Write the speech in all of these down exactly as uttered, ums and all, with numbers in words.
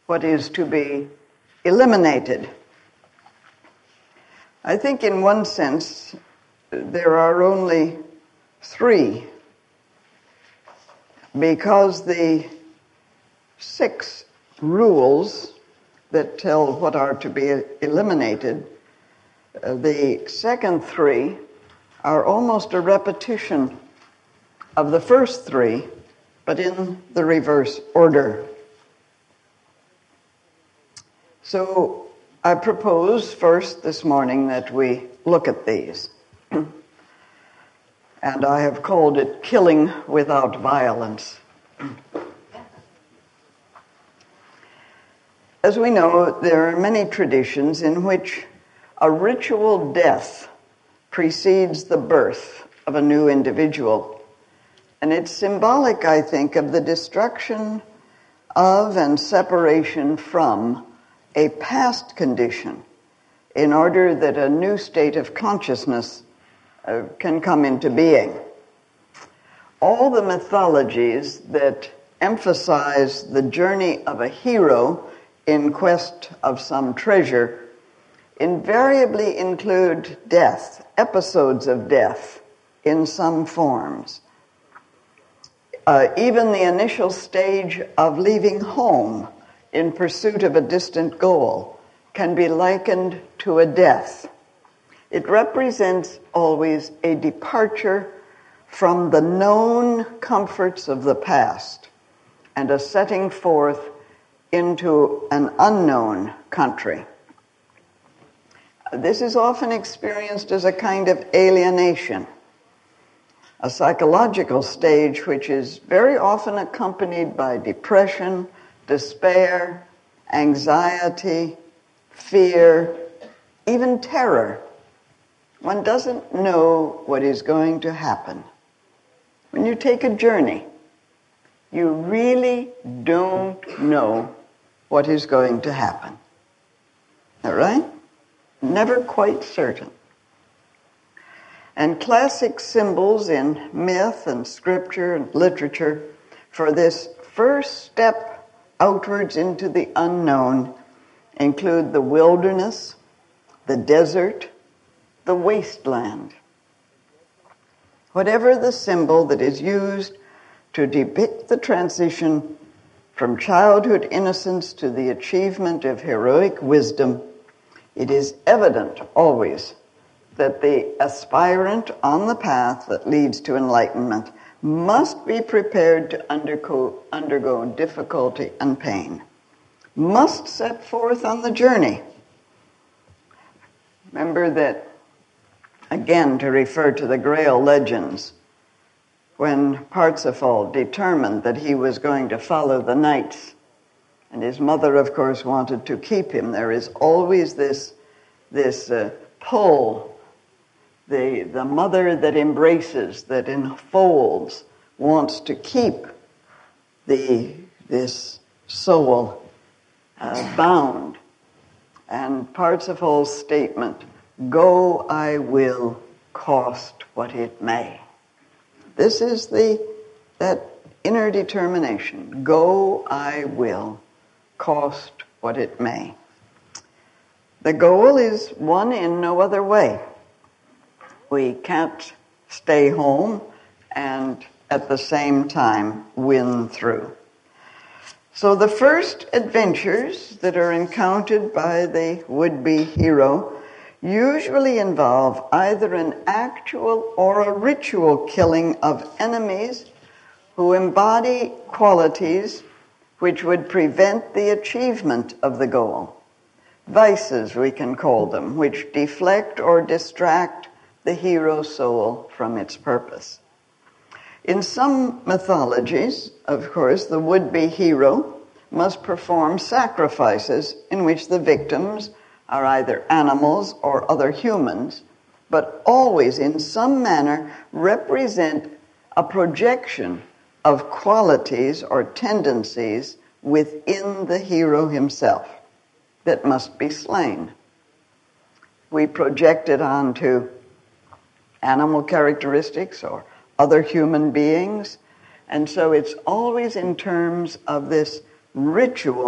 what is to be eliminated. I think in one sense there are only three, because the six rules that tell what are to be eliminated, uh, the second three are almost a repetition of the first three, but in the reverse order. So I propose first this morning that we look at these. And I have called it Killing Without Violence. As we know, there are many traditions in which a ritual death precedes the birth of a new individual. And it's symbolic, I think, of the destruction of and separation from a past condition in order that a new state of consciousness uh, can come into being. All the mythologies that emphasize the journey of a hero in quest of some treasure invariably include death, episodes of death in some forms. Uh, even the initial stage of leaving home in pursuit of a distant goal can be likened to a death. It represents always a departure from the known comforts of the past and a setting forth into an unknown country. This is often experienced as a kind of alienation, a psychological stage which is very often accompanied by depression, despair, anxiety, fear, even terror. One doesn't know what is going to happen. When you take a journey, you really don't know what is going to happen. All right? Never quite certain. And classic symbols in myth and scripture and literature for this first step outwards into the unknown include the wilderness, the desert, the wasteland. Whatever the symbol that is used to depict the transition from childhood innocence to the achievement of heroic wisdom, it is evident always that the aspirant on the path that leads to enlightenment must be prepared to undergo, undergo difficulty and pain, must set forth on the journey. Remember that, again, to refer to the Grail legends, when Parsifal determined that he was going to follow the knights, and his mother, of course, wanted to keep him, there is always this, this uh, pull. The, the mother that embraces, that enfolds, wants to keep the, this soul uh, bound. And Parsifal's statement, "Go I will, cost what it may." This is the that inner determination. Go I will, cost what it may. The goal is won in no other way. We can't stay home and at the same time win through. So the first adventures that are encountered by the would-be hero usually involve either an actual or a ritual killing of enemies who embody qualities which would prevent the achievement of the goal. Vices, we can call them, which deflect or distract the hero soul from its purpose. In some mythologies, of course, the would-be hero must perform sacrifices in which the victims are either animals or other humans, but always in some manner represent a projection of qualities or tendencies within the hero himself that must be slain. We project it onto animal characteristics or other human beings, and so it's always in terms of this ritual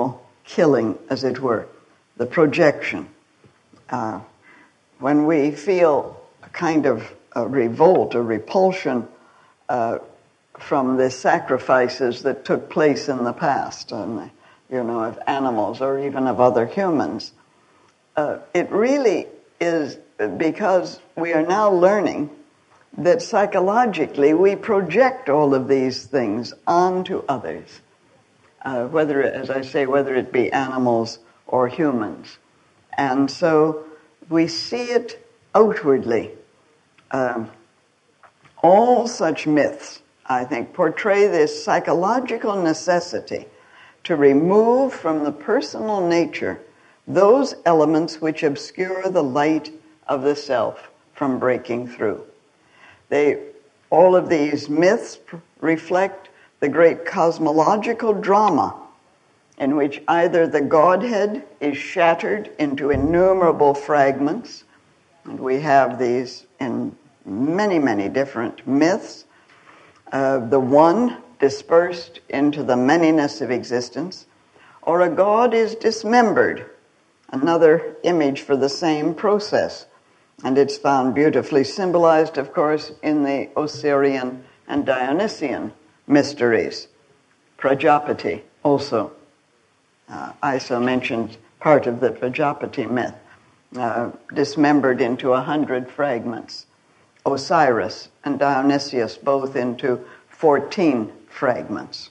killing, as it were, the projection. Uh, when we feel a kind of a revolt or repulsion uh, from the sacrifices that took place in the past, and, you know, of animals or even of other humans, uh, it really is because we are now learning that psychologically we project all of these things onto others, uh, whether, as I say, whether it be animals or humans. And so we see it outwardly. Um, all such myths, I think, portray this psychological necessity to remove from the personal nature those elements which obscure the light of the self from breaking through. They, all of these myths reflect the great cosmological drama in which either the Godhead is shattered into innumerable fragments, and we have these in many, many different myths, uh, the one dispersed into the manyness of existence, or a God is dismembered, another image for the same process. And it's found beautifully symbolized, of course, in the Osirian and Dionysian mysteries. Prajapati also. Uh, Isa mentioned part of the Prajapati myth, uh, dismembered into a hundred fragments. Osiris and Dionysius both into fourteen fragments.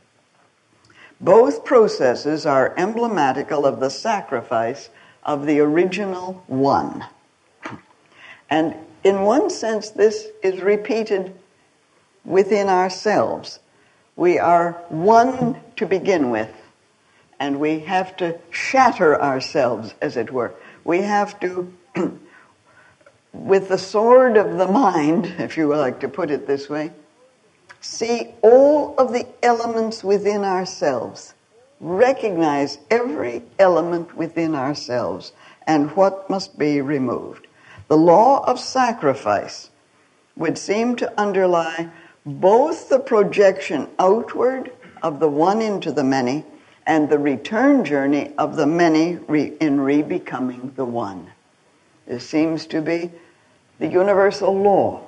Both processes are emblematical of the sacrifice of the original one. And in one sense, this is repeated within ourselves. We are one to begin with, and we have to shatter ourselves, as it were. We have to, with the sword of the mind, if you would like to put it this way, see all of the elements within ourselves, recognize every element within ourselves, and what must be removed. The law of sacrifice would seem to underlie both the projection outward of the one into the many and the return journey of the many re- in re-becoming the one. This seems to be the universal law.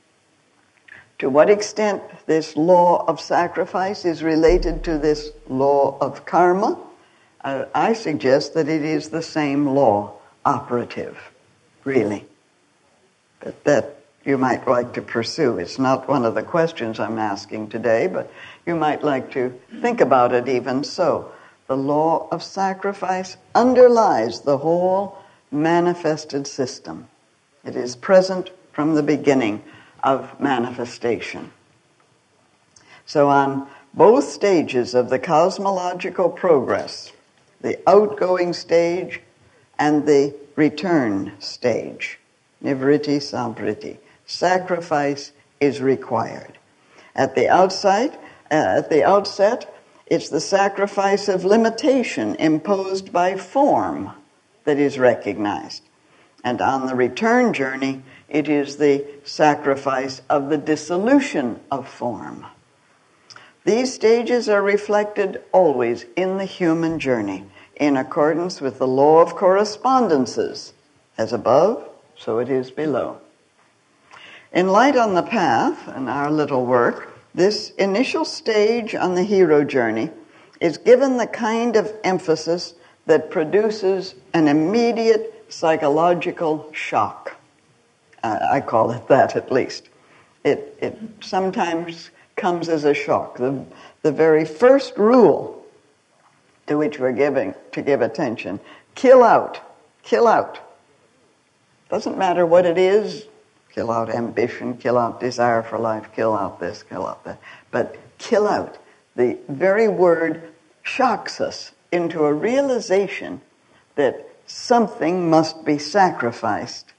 To what extent this law of sacrifice is related to this law of karma, uh, I suggest that it is the same law operative, really. But that you might like to pursue. It's not one of the questions I'm asking today, but you might like to think about it even so. The law of sacrifice underlies the whole manifested system. It is present from the beginning of manifestation. So on both stages of the cosmological progress, the outgoing stage and the return stage, Nivriti Samvriti, sacrifice is required. At the outside, uh, at the outset, it's the sacrifice of limitation imposed by form that is recognized. And on the return journey, it is the sacrifice of the dissolution of form. These stages are reflected always in the human journey, in accordance with the law of correspondences, as above, so it is below. In Light on the Path, in our little work, this initial stage on the hero journey is given the kind of emphasis that produces an immediate psychological shock. Uh, I call it that, at least. It, it sometimes comes as a shock. The, the very first rule to which we're giving to give attention, kill out, kill out. Doesn't matter what it is, kill out ambition, kill out desire for life, kill out this, kill out that. But kill out, the very word shocks us into a realization that something must be sacrificed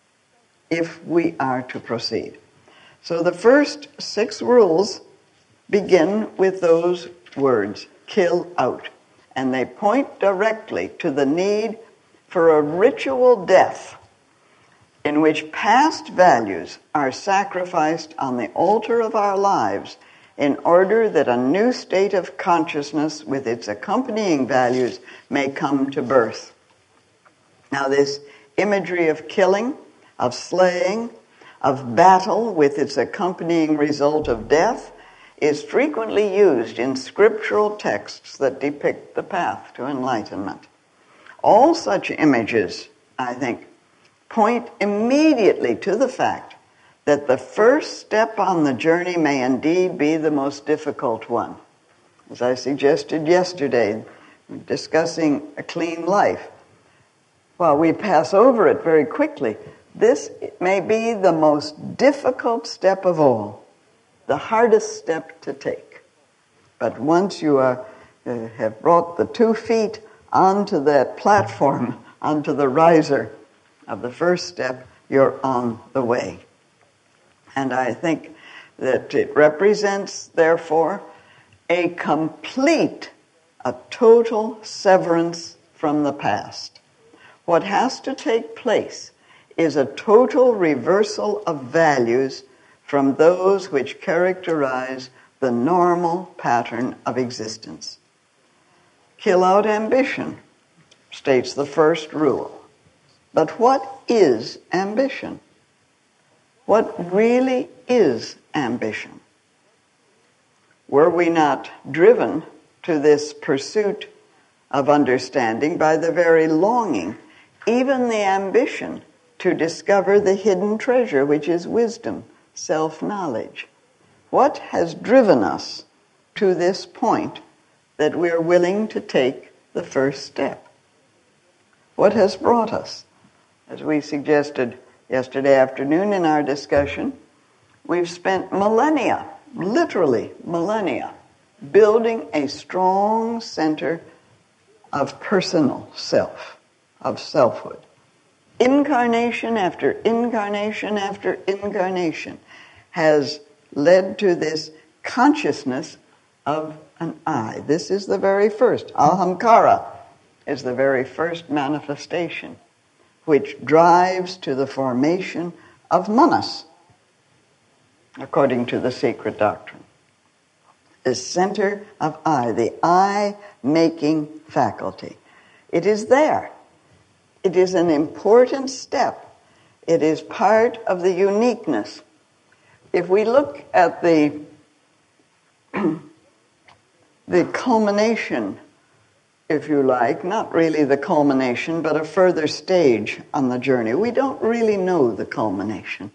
if we are to proceed. So the first six rules begin with those words, kill out. And they point directly to the need for a ritual death in which past values are sacrificed on the altar of our lives in order that a new state of consciousness with its accompanying values may come to birth. Now, this imagery of killing, of slaying, of battle with its accompanying result of death is frequently used in scriptural texts that depict the path to enlightenment. All such images, I think, point immediately to the fact that the first step on the journey may indeed be the most difficult one. As I suggested yesterday, discussing a clean life, while we pass over it very quickly, this may be the most difficult step of all, the hardest step to take. But once you are, uh, have brought the two feet onto that platform, onto the riser of the first step, you're on the way. And I think that it represents, therefore, a complete, a total severance from the past. What has to take place is a total reversal of values from those which characterize the normal pattern of existence. Kill out ambition, states the first rule. But what is ambition? What really is ambition? Were we not driven to this pursuit of understanding by the very longing, even the ambition, to discover the hidden treasure, which is wisdom, self-knowledge? What has driven us to this point that we're willing to take the first step? What has brought us? As we suggested yesterday afternoon in our discussion, we've spent millennia, literally millennia, building a strong center of personal self, of selfhood. Incarnation after incarnation after incarnation has led to this consciousness of an I. This is the very first. Ahamkara is the very first manifestation, which drives to the formation of manas, according to the secret doctrine. The center of I, the I-making faculty. It is there. It is an important step. It is part of the uniqueness. If we look at the, the culmination, if you like, not really the culmination, but a further stage on the journey, we don't really know the culmination.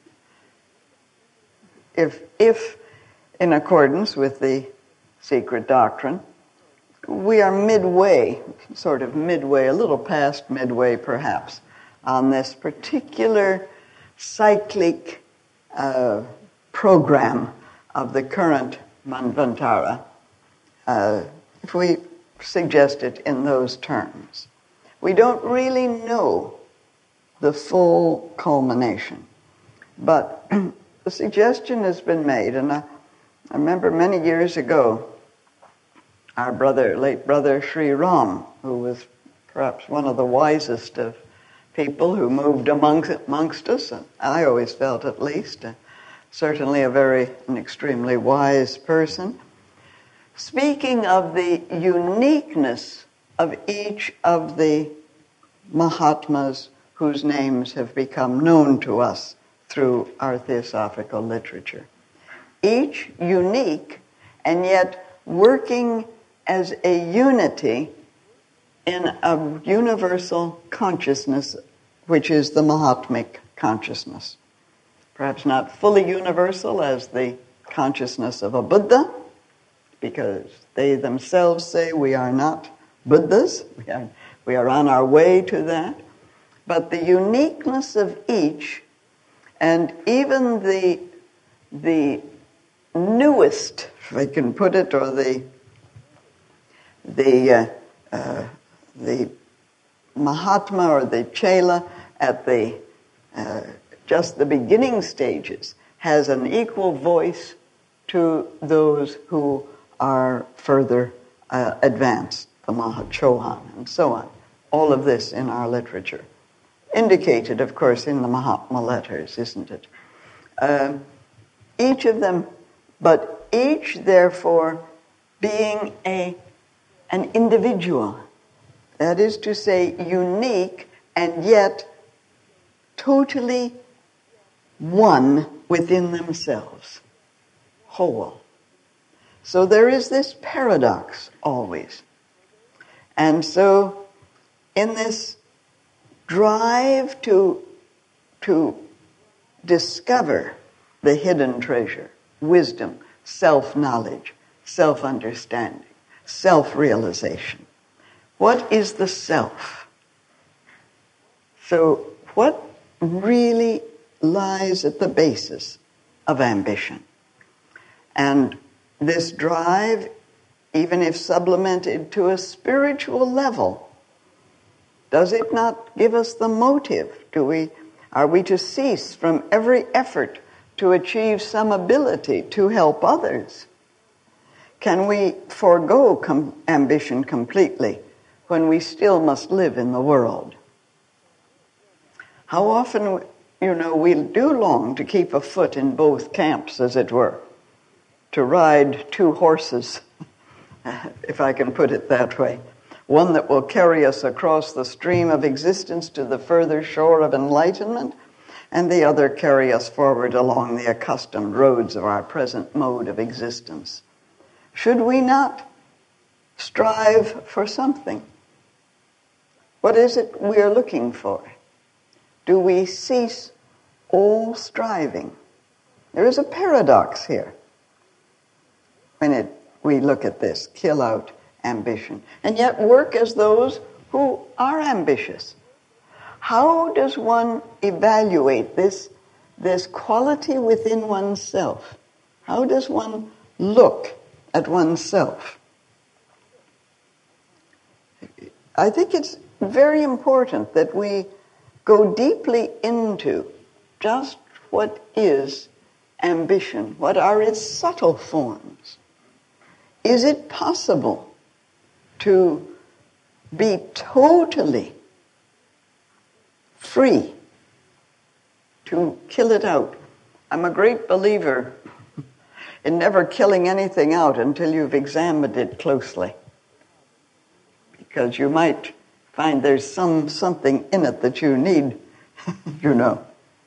If, if in accordance with the secret doctrine, we are midway, sort of midway, a little past midway perhaps, on this particular cyclic uh, program of the current Manvantara, uh, if we suggest it in those terms. We don't really know the full culmination, but the suggestion has been made, and I, I remember many years ago, our brother, late brother Sri Ram, who was perhaps one of the wisest of people who moved amongst, amongst us, and I always felt at least, uh, certainly a very, an extremely wise person, speaking of the uniqueness of each of the Mahatmas whose names have become known to us through our theosophical literature. Each unique and yet working as a unity in a universal consciousness, which is the Mahatmic consciousness. Perhaps not fully universal as the consciousness of a Buddha, because they themselves say we are not Buddhas. We are, we are on our way to that. But the uniqueness of each, and even the, the newest, if I can put it, or the the uh, uh, the Mahatma or the Chela at the uh, just the beginning stages has an equal voice to those who are further uh, advanced, the Mahachohan and so on. All of this in our literature. Indicated, of course, in the Mahatma letters, isn't it? Uh, each of them, but each therefore being a, an individual, that is to say, unique and yet totally one within themselves, whole. So there is this paradox always. And so in this drive to, to discover the hidden treasure, wisdom, self-knowledge, self-understanding, self-realization, what is the self? So what really lies at the basis of ambition? And this drive, even if supplemented to a spiritual level, does it not give us the motive? Do we, are we to cease from every effort to achieve some ability to help others? Can we forego com- ambition completely when we still must live in the world? How often, you know, we do long to keep a foot in both camps, as it were, to ride two horses, if I can put it that way. One that will carry us across the stream of existence to the further shore of enlightenment, and the other carry us forward along the accustomed roads of our present mode of existence. Should we not strive for something? What is it we are looking for? Do we cease all striving? There is a paradox here when it, we look at this, kill out ambition, and yet work as those who are ambitious. How does one evaluate this, this quality within oneself? How does one look at oneself? I think it's very important that we go deeply into just what is ambition, what are its subtle forms. Is it possible to be totally free, to kill it out? I'm a great believer in never killing anything out until you've examined it closely, because you might find there's some something in it that you need, you know.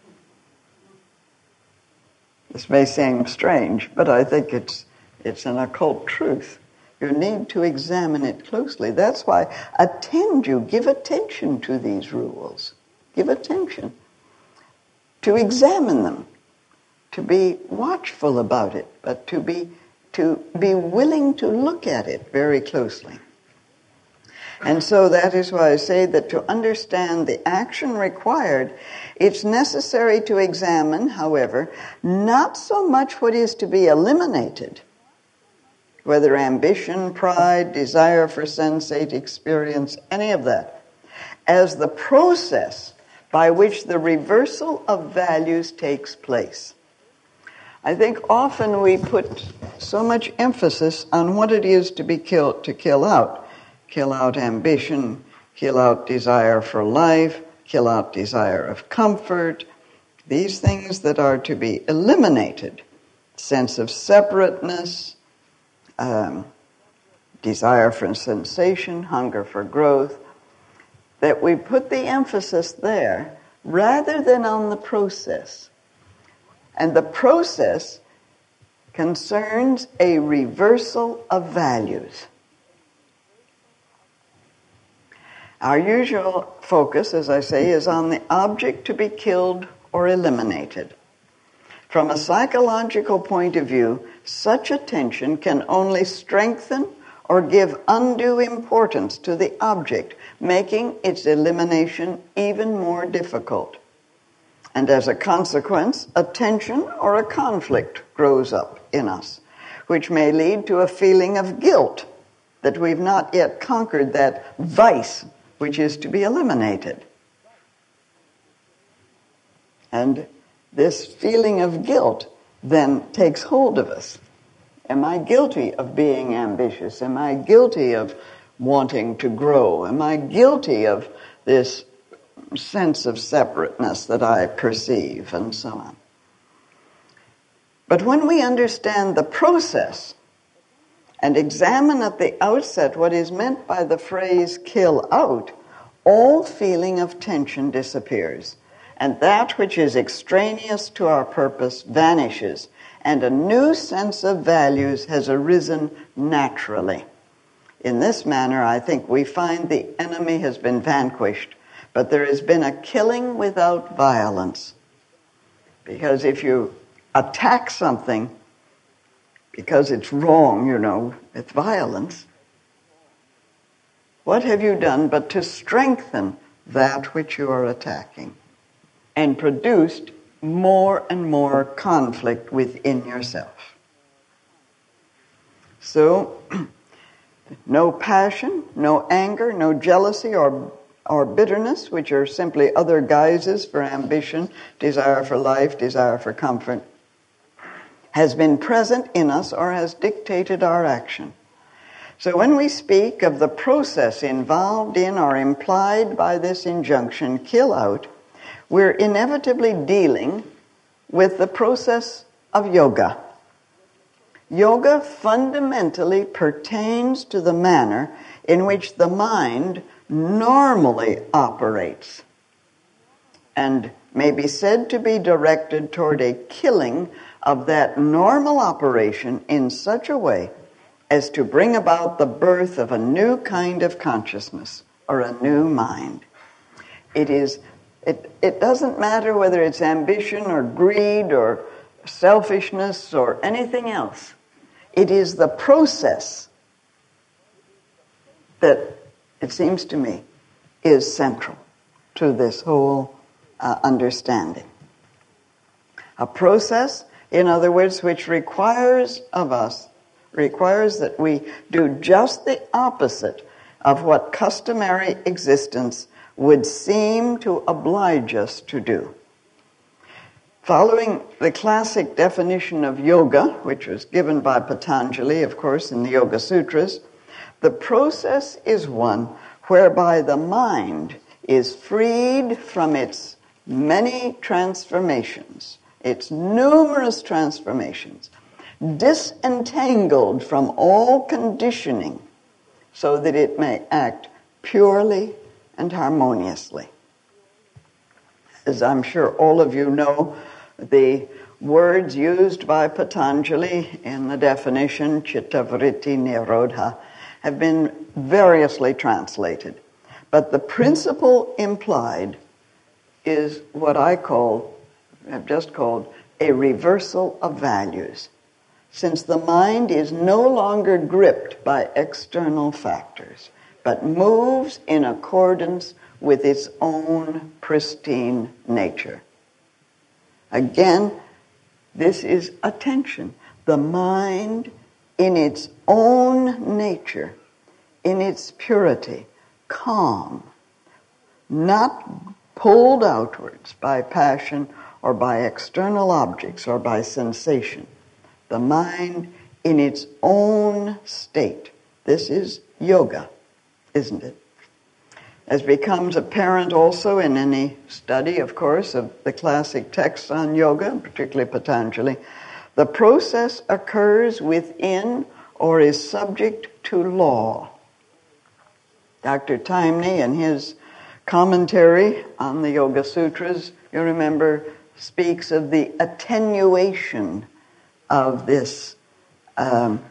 This may seem strange, but I think it's it's an occult truth. You need to examine it closely. That's why attend you, give attention to these rules. Give attention. To examine them, to be watchful about it, but to be to be willing to look at it very closely. And so that is why I say that to understand the action required, it's necessary to examine, however, not so much what is to be eliminated, whether ambition, pride, desire for sensate experience, any of that, as the process by which the reversal of values takes place. I think often we put so much emphasis on what it is to be killed, to kill out. Kill out ambition, kill out desire for life, kill out desire of comfort, these things that are to be eliminated. Sense of separateness, um, desire for sensation, hunger for growth, that we put the emphasis there rather than on the process. And the process concerns a reversal of values. Our usual focus, as I say, is on the object to be killed or eliminated. From a psychological point of view, such attention can only strengthen or give undue importance to the object, making its elimination even more difficult. And as a consequence, a tension or a conflict grows up in us, which may lead to a feeling of guilt that we've not yet conquered that vice which is to be eliminated. And this feeling of guilt then takes hold of us. Am I guilty of being ambitious? Am I guilty of wanting to grow? Am I guilty of this sense of separateness that I perceive, and so on? But when we understand the process and examine at the outset what is meant by the phrase kill out, all feeling of tension disappears, and that which is extraneous to our purpose vanishes, and a new sense of values has arisen naturally. In this manner, I think we find the enemy has been vanquished, but there has been a killing without violence. Because if you attack something because it's wrong, you know, it's violence, what have you done but to strengthen that which you are attacking and produced more and more conflict within yourself? So, no passion, no anger, no jealousy or, or bitterness, which are simply other guises for ambition, desire for life, desire for comfort, has been present in us or has dictated our action. So when we speak of the process involved in or implied by this injunction, kill out, we're inevitably dealing with the process of yoga. Yoga fundamentally pertains to the manner in which the mind normally operates and may be said to be directed toward a killing of that normal operation in such a way as to bring about the birth of a new kind of consciousness or a new mind. It is, it, it doesn't matter whether it's ambition or greed or selfishness or anything else. It is the process that, it seems to me, is central to this whole uh, understanding. A process, in other words, which requires of us requires that we do just the opposite of what customary existence would seem to oblige us to do. Following the classic definition of yoga, which was given by Patanjali, of course, in the Yoga Sutras, the process is one whereby the mind is freed from its many transformations, its numerous transformations, disentangled from all conditioning so that it may act purely and harmoniously. As I'm sure all of you know, the words used by Patanjali in the definition, Chittavritti Nirodha, have been variously translated. But the principle implied is what I call, have just called, a reversal of values. Since the mind is no longer gripped by external factors, but moves in accordance with its own pristine nature. Again, this is attention. The mind in its own nature, in its purity, calm, not pulled outwards by passion or by external objects or by sensation. The mind in its own state. This is yoga, isn't it? As becomes apparent also in any study, of course, of the classic texts on yoga, particularly Patanjali, the process occurs within or is subject to law. Doctor Taimni, in his commentary on the Yoga Sutras, you remember, speaks of the attenuation of this um,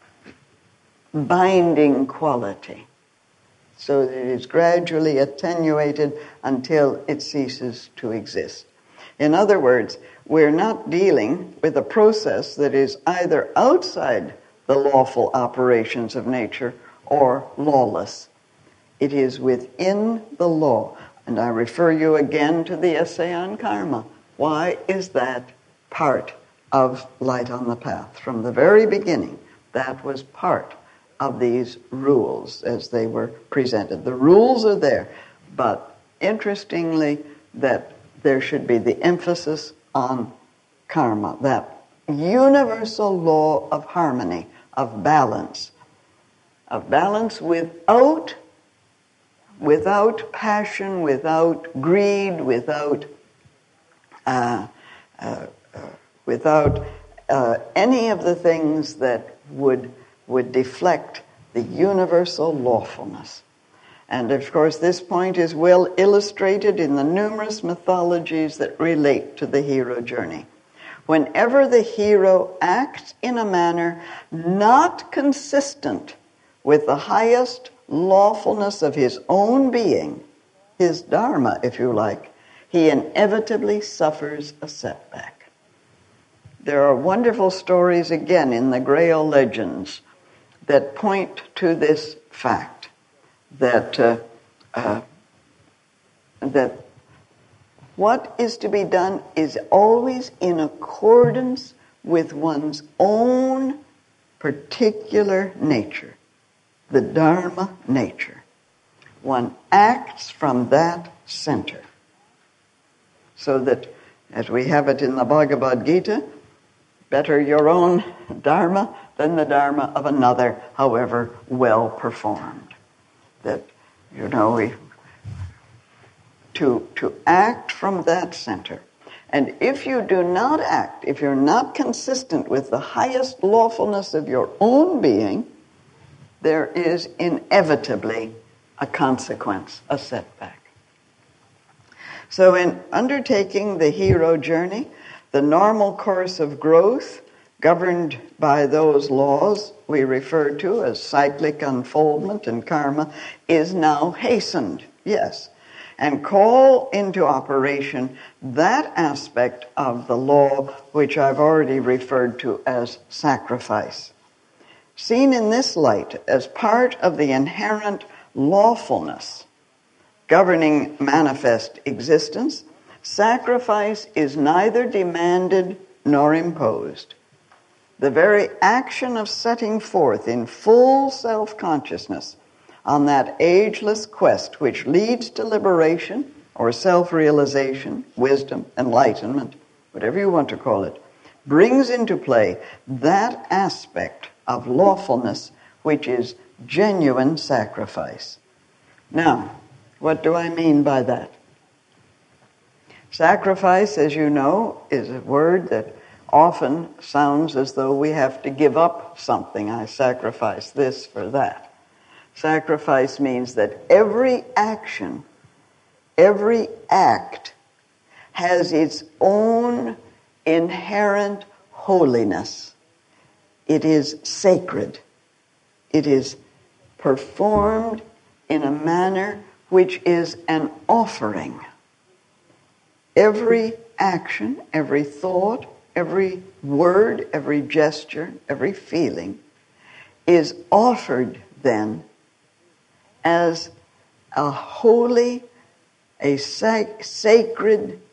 binding quality, so that it is gradually attenuated until it ceases to exist. In other words, we're not dealing with a process that is either outside the lawful operations of nature or lawless. It is within the law. And I refer you again to the essay on karma. Why is that part of Light on the Path? From the very beginning, that was part of these rules as they were presented. The rules are there, but interestingly, that there should be the emphasis on karma, that universal law of harmony, of balance, of balance without, without passion, without greed, without uh, uh, uh, without uh, any of the things that would, would deflect the universal lawfulness. And of course, this point is well illustrated in the numerous mythologies that relate to the hero journey. Whenever the hero acts in a manner not consistent with the highest lawfulness of his own being, his dharma, if you like, he inevitably suffers a setback. There are wonderful stories, again, in the Grail legends that point to this fact, that uh, uh, that what is to be done is always in accordance with one's own particular nature, the Dharma nature. One acts from that center. So that, as we have it in the Bhagavad Gita, better your own Dharma than the Dharma of another, however well performed. That, you know, we to to act from that center. And if you do not act, if you're not consistent with the highest lawfulness of your own being, there is inevitably a consequence, a setback. So in undertaking the hero journey, the normal course of growth, governed by those laws we refer to as cyclic unfoldment and karma, is now hastened, yes, and call into operation that aspect of the law which I've already referred to as sacrifice. Seen in this light as part of the inherent lawfulness governing manifest existence, sacrifice is neither demanded nor imposed. The very action of setting forth in full self-consciousness on that ageless quest which leads to liberation or self-realization, wisdom, enlightenment, whatever you want to call it, brings into play that aspect of lawfulness which is genuine sacrifice. Now, what do I mean by that? Sacrifice, as you know, is a word that often sounds as though we have to give up something. I sacrifice this for that. Sacrifice means that every action, every act has its own inherent holiness. It is sacred. It is performed in a manner which is an offering. Every action, every thought, every word, every gesture, every feeling is offered then as a holy, a sac- sacred,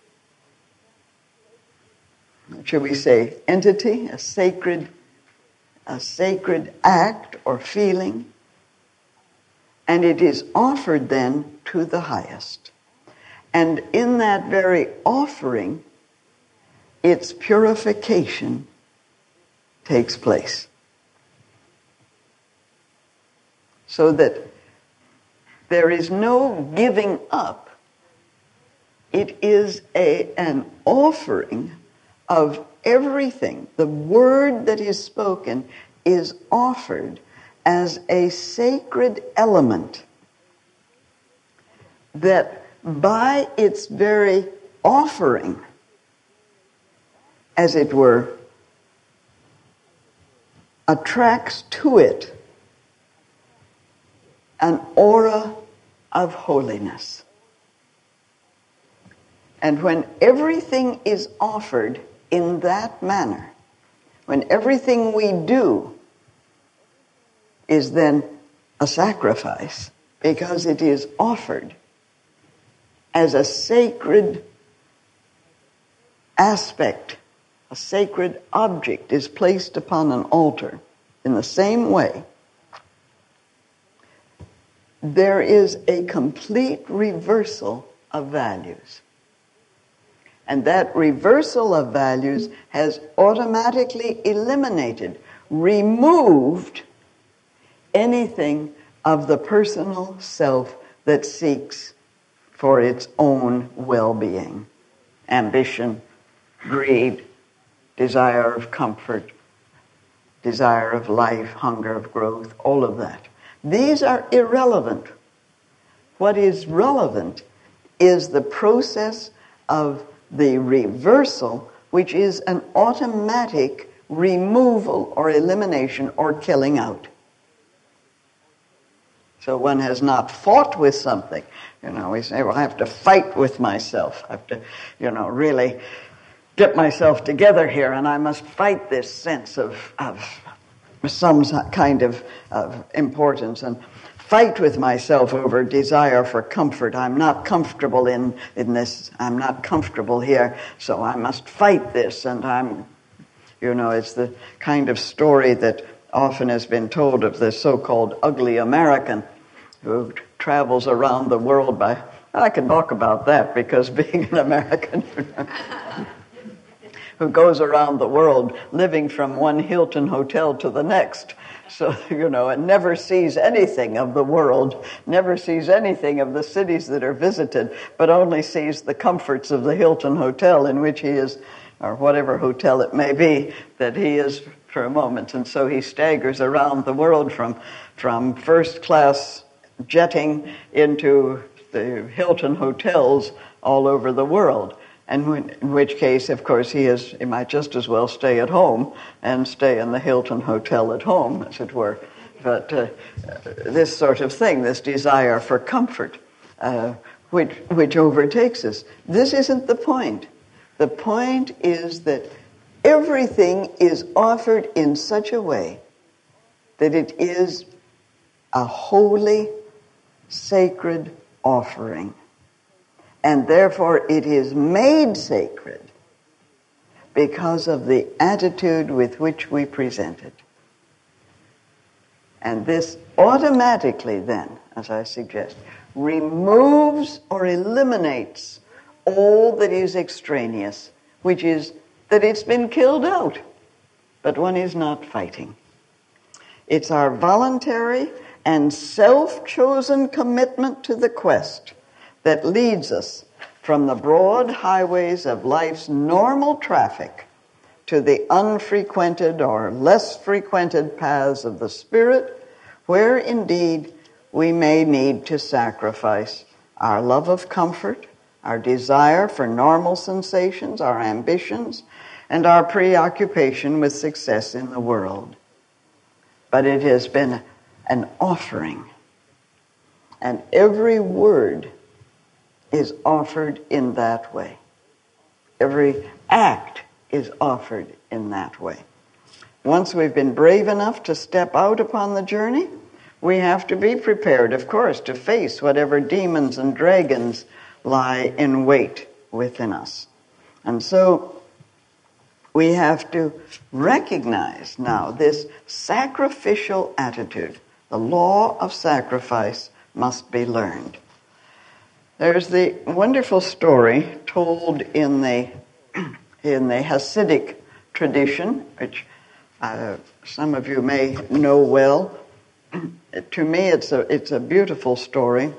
should we say, entity, a sacred, a sacred act or feeling, and it is offered then to the highest. And in that very offering, its purification takes place. So that there is no giving up. It is a, an offering of everything. The word that is spoken is offered as a sacred element that by its very offering, as it were, attracts to it an aura of holiness. And when everything is offered in that manner, when everything we do is then a sacrifice, because it is offered as a sacred aspect, a sacred object is placed upon an altar. In the same way, there is a complete reversal of values. And that reversal of values has automatically eliminated, removed anything of the personal self that seeks for its own well-being, ambition, greed, desire of comfort, desire of life, hunger of growth, all of that. These are irrelevant. What is relevant is the process of the reversal, which is an automatic removal or elimination or killing out. So one has not fought with something. You know, we say, well, I have to fight with myself. I have to, you know, really get myself together here, and I must fight this sense of, of some kind of, of importance and fight with myself over desire for comfort. I'm not comfortable in, in this. I'm not comfortable here, so I must fight this. And I'm, you know, it's the kind of story that often has been told of the so-called ugly American who travels around the world by, I can talk about that because being an American, who goes around the world living from one Hilton hotel to the next. So, you know, and never sees anything of the world, never sees anything of the cities that are visited, but only sees the comforts of the Hilton hotel in which he is, or whatever hotel it may be, that he is for a moment. And so he staggers around the world from, from first class jetting into the Hilton hotels all over the world. And when, in which case, of course, he is he might just as well stay at home and stay in the Hilton hotel at home, as it were. But uh, this sort of thing, this desire for comfort, uh, which which overtakes us. This isn't the point. The point is that everything is offered in such a way that it is a holy, sacred offering. And therefore it is made sacred because of the attitude with which we present it. And this automatically then, as I suggest, removes or eliminates all that is extraneous, which is that it's been killed out, but one is not fighting. It's our voluntary and self-chosen commitment to the quest that leads us from the broad highways of life's normal traffic to the unfrequented or less frequented paths of the Spirit, where indeed we may need to sacrifice our love of comfort, our desire for normal sensations, our ambitions, and our preoccupation with success in the world. But it has been an offering, and every word is offered in that way. Every act is offered in that way. Once we've been brave enough to step out upon the journey, we have to be prepared, of course, to face whatever demons and dragons lie in wait within us. And so we have to recognize now this sacrificial attitude. The law of sacrifice must be learned. There's the wonderful story told in the in the Hasidic tradition, which uh, some of you may know well. To me, it's a it's a beautiful story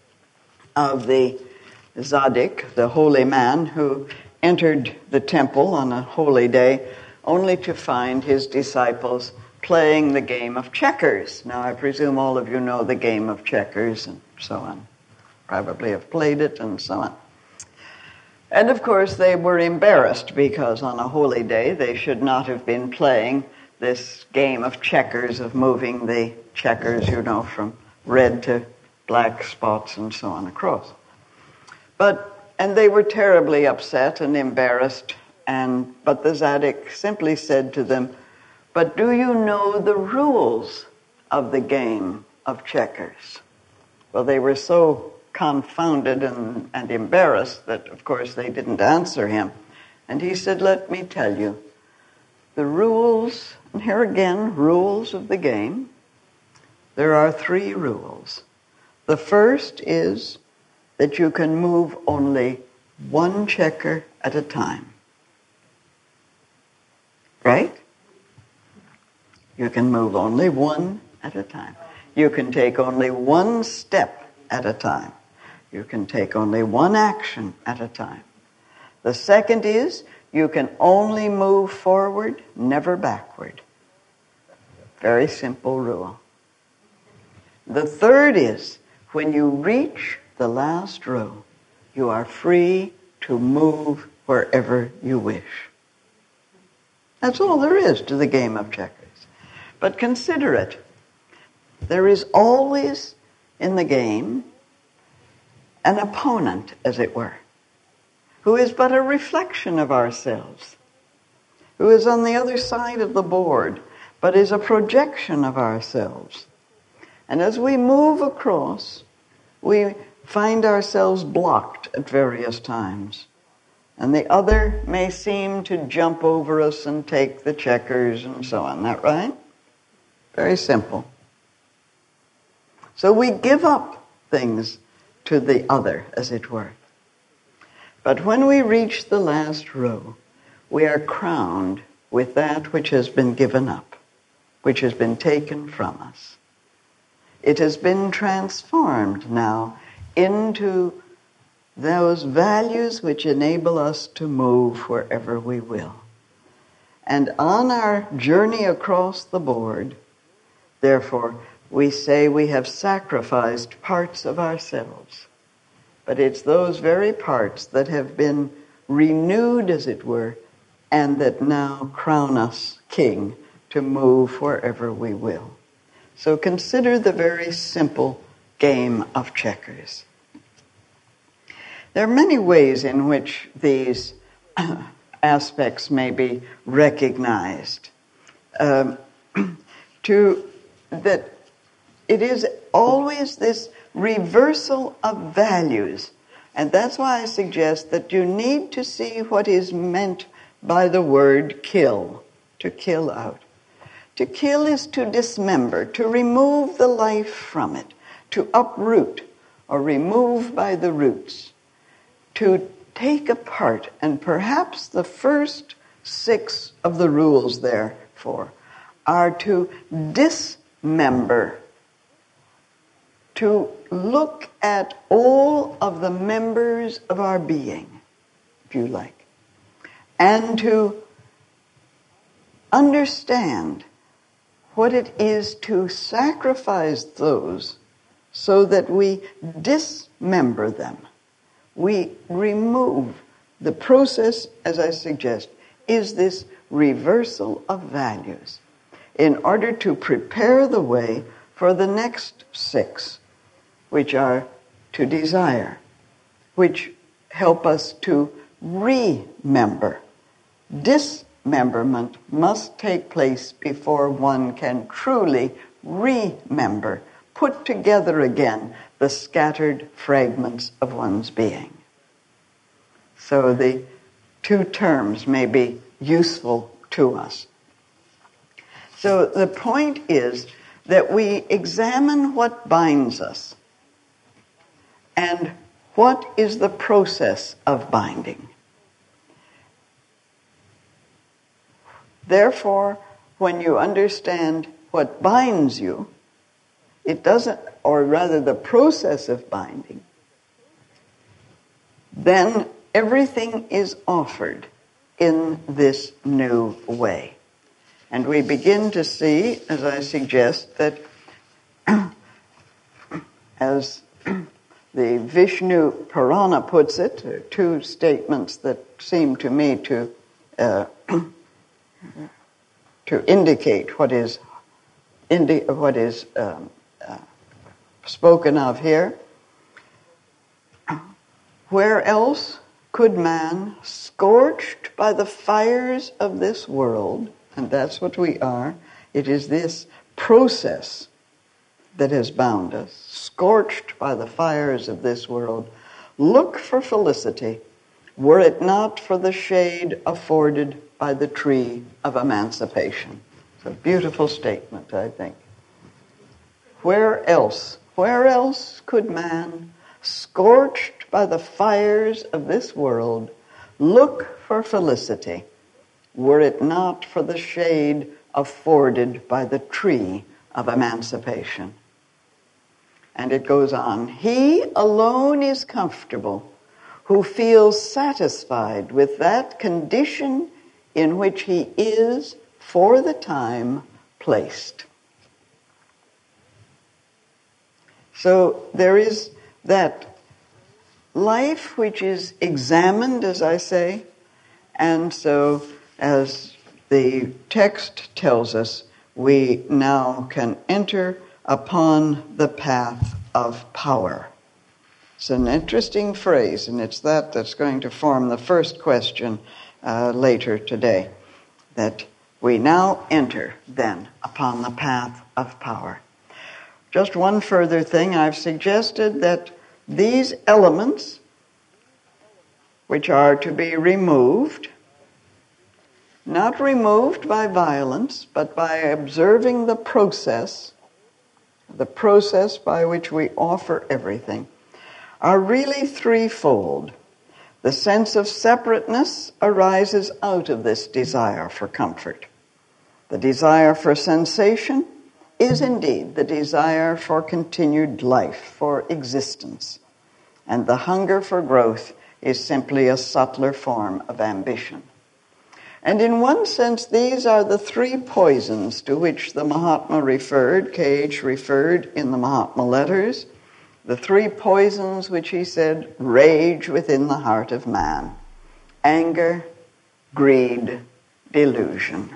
of the Tzaddik, the holy man, who entered the temple on a holy day, only to find his disciples playing the game of checkers. Now, I presume all of you know the game of checkers and so on. Probably have played it and so on. And of course they were embarrassed because on a holy day they should not have been playing this game of checkers, of moving the checkers, you know, from red to black spots and so on across. But, and they were terribly upset and embarrassed, and but the Tzaddik simply said to them, "But do you know the rules of the game of checkers?" Well, they were so confounded and, and embarrassed that, of course, they didn't answer him. And he said, "Let me tell you, the rules," and here again, rules of the game, there are three rules. The first is that you can move only one checker at a time. Right? You can move only one at a time. You can take only one step at a time. You can take only one action at a time. The second is you can only move forward, never backward. Very simple rule. The third is, when you reach the last row, you are free to move wherever you wish. That's all there is to the game of checkers. But consider it. There is always in the game an opponent, as it were, who is but a reflection of ourselves, who is on the other side of the board, but is a projection of ourselves. And as we move across, we find ourselves blocked at various times. And the other may seem to jump over us and take the checkers and so on. Isn't that right? Very simple. So we give up things to the other, as it were. But when we reach the last row, we are crowned with that which has been given up, which has been taken from us. It has been transformed now into those values which enable us to move wherever we will. And on our journey across the board, therefore, we say we have sacrificed parts of ourselves. But it's those very parts that have been renewed, as it were, and that now crown us king to move wherever we will. So consider the very simple game of checkers. There are many ways in which these aspects may be recognized. Um, to that it is always this reversal of values. And that's why I suggest that you need to see what is meant by the word kill, to kill out. To kill is to dismember, to remove the life from it, to uproot or remove by the roots, to take apart. And perhaps the first six of the rules, therefore, are to dismember, to look at all of the members of our being, if you like, and to understand what it is to sacrifice those so that we dismember them. We remove. The process, as I suggest, is this reversal of values in order to prepare the way for the next six, which are to desire, which help us to remember. Dismemberment must take place before one can truly remember, put together again the scattered fragments of one's being. So the two terms may be useful to us. So the point is that we examine what binds us and what is the process of binding. Therefore, when you understand what binds you, it doesn't, or rather the process of binding, then everything is offered in this new way. And we begin to see, as I suggest, that as the Vishnu Purana puts it, there are two statements that seem to me to uh, to indicate what is indi- what is um, uh, spoken of here. Where else could man, scorched by the fires of this world, and that's what we are, it is this process that has bound us, scorched by the fires of this world, look for felicity, were it not for the shade afforded by the tree of emancipation. It's a beautiful statement, I think. Where else, where else could man, scorched by the fires of this world, look for felicity, were it not for the shade afforded by the tree of emancipation? And it goes on, he alone is comfortable who feels satisfied with that condition in which he is, for the time, placed. So there is that life which is examined, as I say, and so as the text tells us, we now can enter upon the path of power. It's an interesting phrase, and it's that that's going to form the first question uh, later today, that we now enter then upon the path of power. Just one further thing, I've suggested that these elements, which are to be removed, not removed by violence, but by observing the process, the process by which we offer everything, are really threefold. The sense of separateness arises out of this desire for comfort. The desire for sensation is indeed the desire for continued life, for existence. And the hunger for growth is simply a subtler form of ambition. And in one sense, these are the three poisons to which the Mahatma referred, K H referred in the Mahatma letters, the three poisons which he said rage within the heart of man: anger, greed, delusion,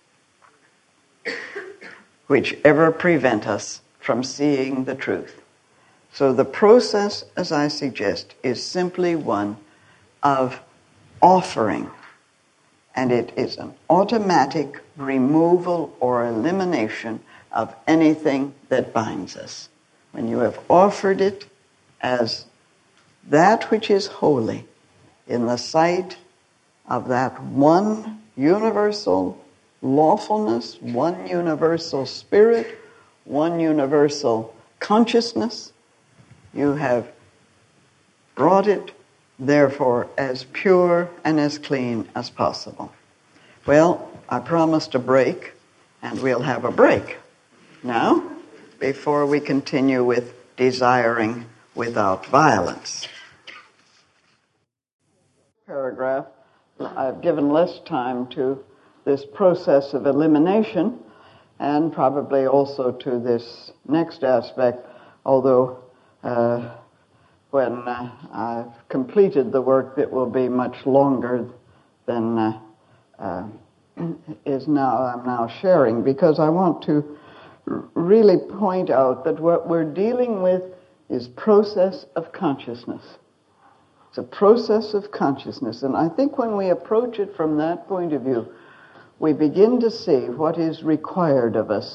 which ever prevent us from seeing the truth. So the process, as I suggest, is simply one of offering. And it is an automatic removal or elimination of anything that binds us. When you have offered it as that which is holy in the sight of that one universal lawfulness, one universal spirit, one universal consciousness, you have brought it, therefore, as pure and as clean as possible. Well, I promised a break, and we'll have a break now before we continue with desiring without violence. Paragraph, I've given less time to this process of elimination and probably also to this next aspect, although uh, when uh, I've completed the work, it will be much longer than uh, uh, is now I'm now sharing, because I want to r- really point out that what we're dealing with is process of consciousness. It's a process of consciousness, and I think when we approach it from that point of view, we begin to see what is required of us,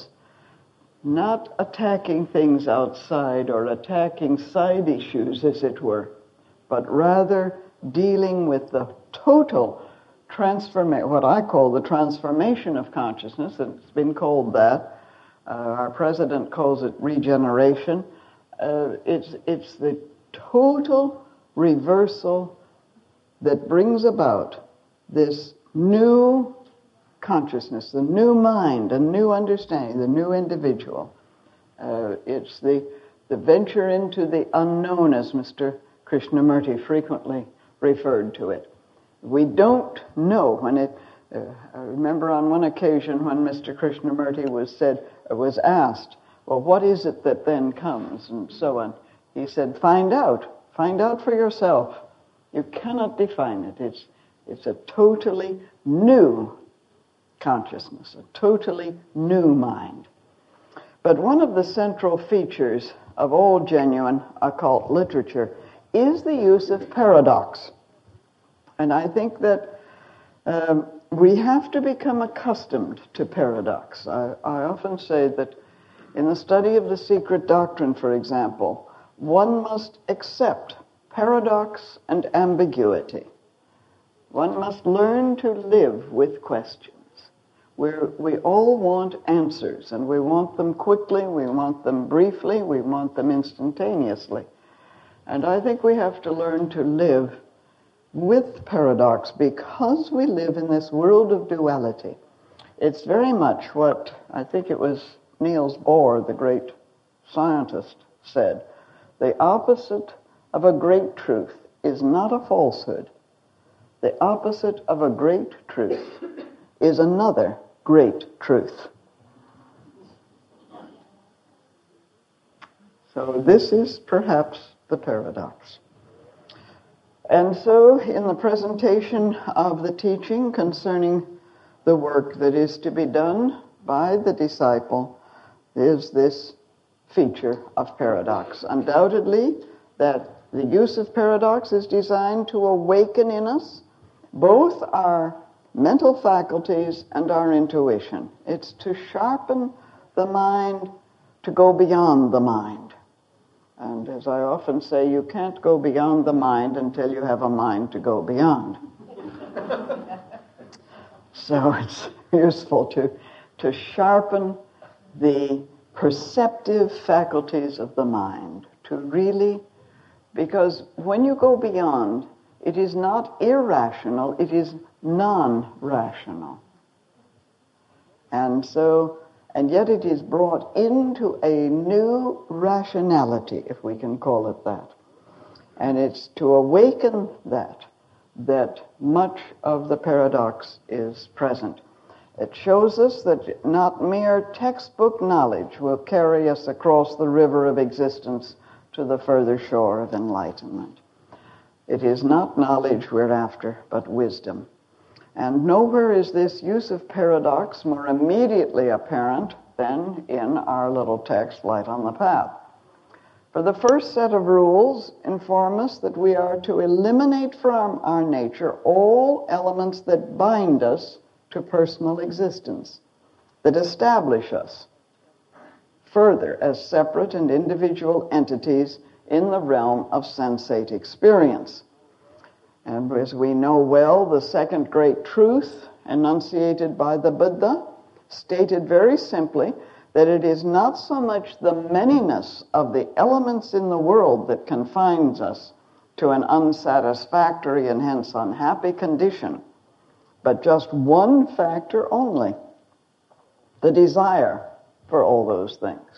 not attacking things outside or attacking side issues, as it were, but rather dealing with the total transformation, what I call the transformation of consciousness. It's been called that. Uh, our president calls it regeneration. Uh, it's, it's the total reversal that brings about this new consciousness, the new mind, a new understanding, the new individual. Uh, it's the, the venture into the unknown, as Mister Krishnamurti frequently referred to it. We don't know when it. Uh, I remember on one occasion when Mister Krishnamurti was said was asked, "Well, what is it that then comes?" and so on. He said, "Find out. Find out for yourself. You cannot define it. It's it's a totally new consciousness, a totally new mind." But one of the central features of all genuine occult literature is the use of paradox. And I think that um, we have to become accustomed to paradox. I, I often say that in the study of the secret doctrine, for example, one must accept paradox and ambiguity. One must learn to live with questions. We're, we all want answers, and we want them quickly, we want them briefly, we want them instantaneously. And I think we have to learn to live with paradox, because we live in this world of duality. It's very much what, I think it was Niels Bohr, the great scientist, said. The opposite of a great truth is not a falsehood. The opposite of a great truth is another great truth. So this is perhaps the paradox. And so in the presentation of the teaching concerning the work that is to be done by the disciple is this feature of paradox. Undoubtedly, that the use of paradox is designed to awaken in us both our mental faculties and our intuition. It's to sharpen the mind, to go beyond the mind. And as I often say, you can't go beyond the mind until you have a mind to go beyond. So it's useful to, to sharpen the perceptive faculties of the mind, to really, because when you go beyond, it is not irrational, it is non-rational. And so, and yet it is brought into a new rationality, if we can call it that. And it's to awaken that, that much of the paradox is present. It shows us that not mere textbook knowledge will carry us across the river of existence to the further shore of enlightenment. It is not knowledge we're after, but wisdom. And nowhere is this use of paradox more immediately apparent than in our little text, Light on the Path. For the first set of rules inform us that we are to eliminate from our nature all elements that bind us to personal existence, that establish us further as separate and individual entities in the realm of sensate experience. And as we know well, the second great truth enunciated by the Buddha stated very simply that it is not so much the manyness of the elements in the world that confines us to an unsatisfactory and hence unhappy condition, but just one factor only, the desire for all those things.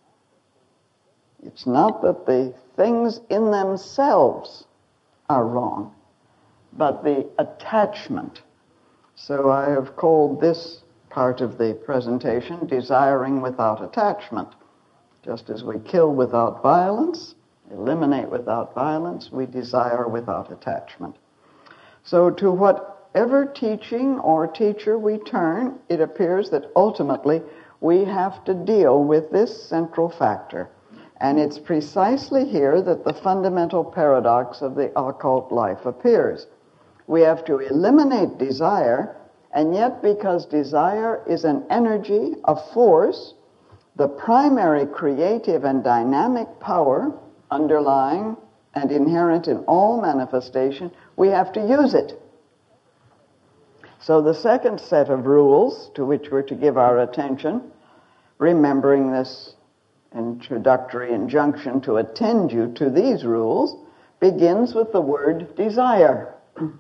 It's not that the things in themselves are wrong, but the attachment. So I have called this part of the presentation desiring without attachment. Just as we kill without violence, eliminate without violence, we desire without attachment. So to whatever teaching or teacher we turn, it appears that ultimately we have to deal with this central factor. And it's precisely here that the fundamental paradox of the occult life appears. We have to eliminate desire, and yet because desire is an energy, a force, the primary creative and dynamic power underlying and inherent in all manifestation, we have to use it. So the second set of rules to which we're to give our attention, remembering this introductory injunction to attend you to these rules, begins with the word desire.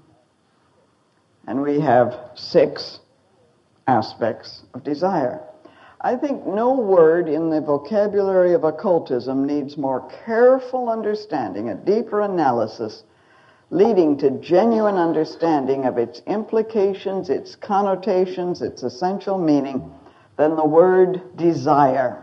And we have six aspects of desire. I think no word in the vocabulary of occultism needs more careful understanding, a deeper analysis, leading to genuine understanding of its implications, its connotations, its essential meaning, than the word desire.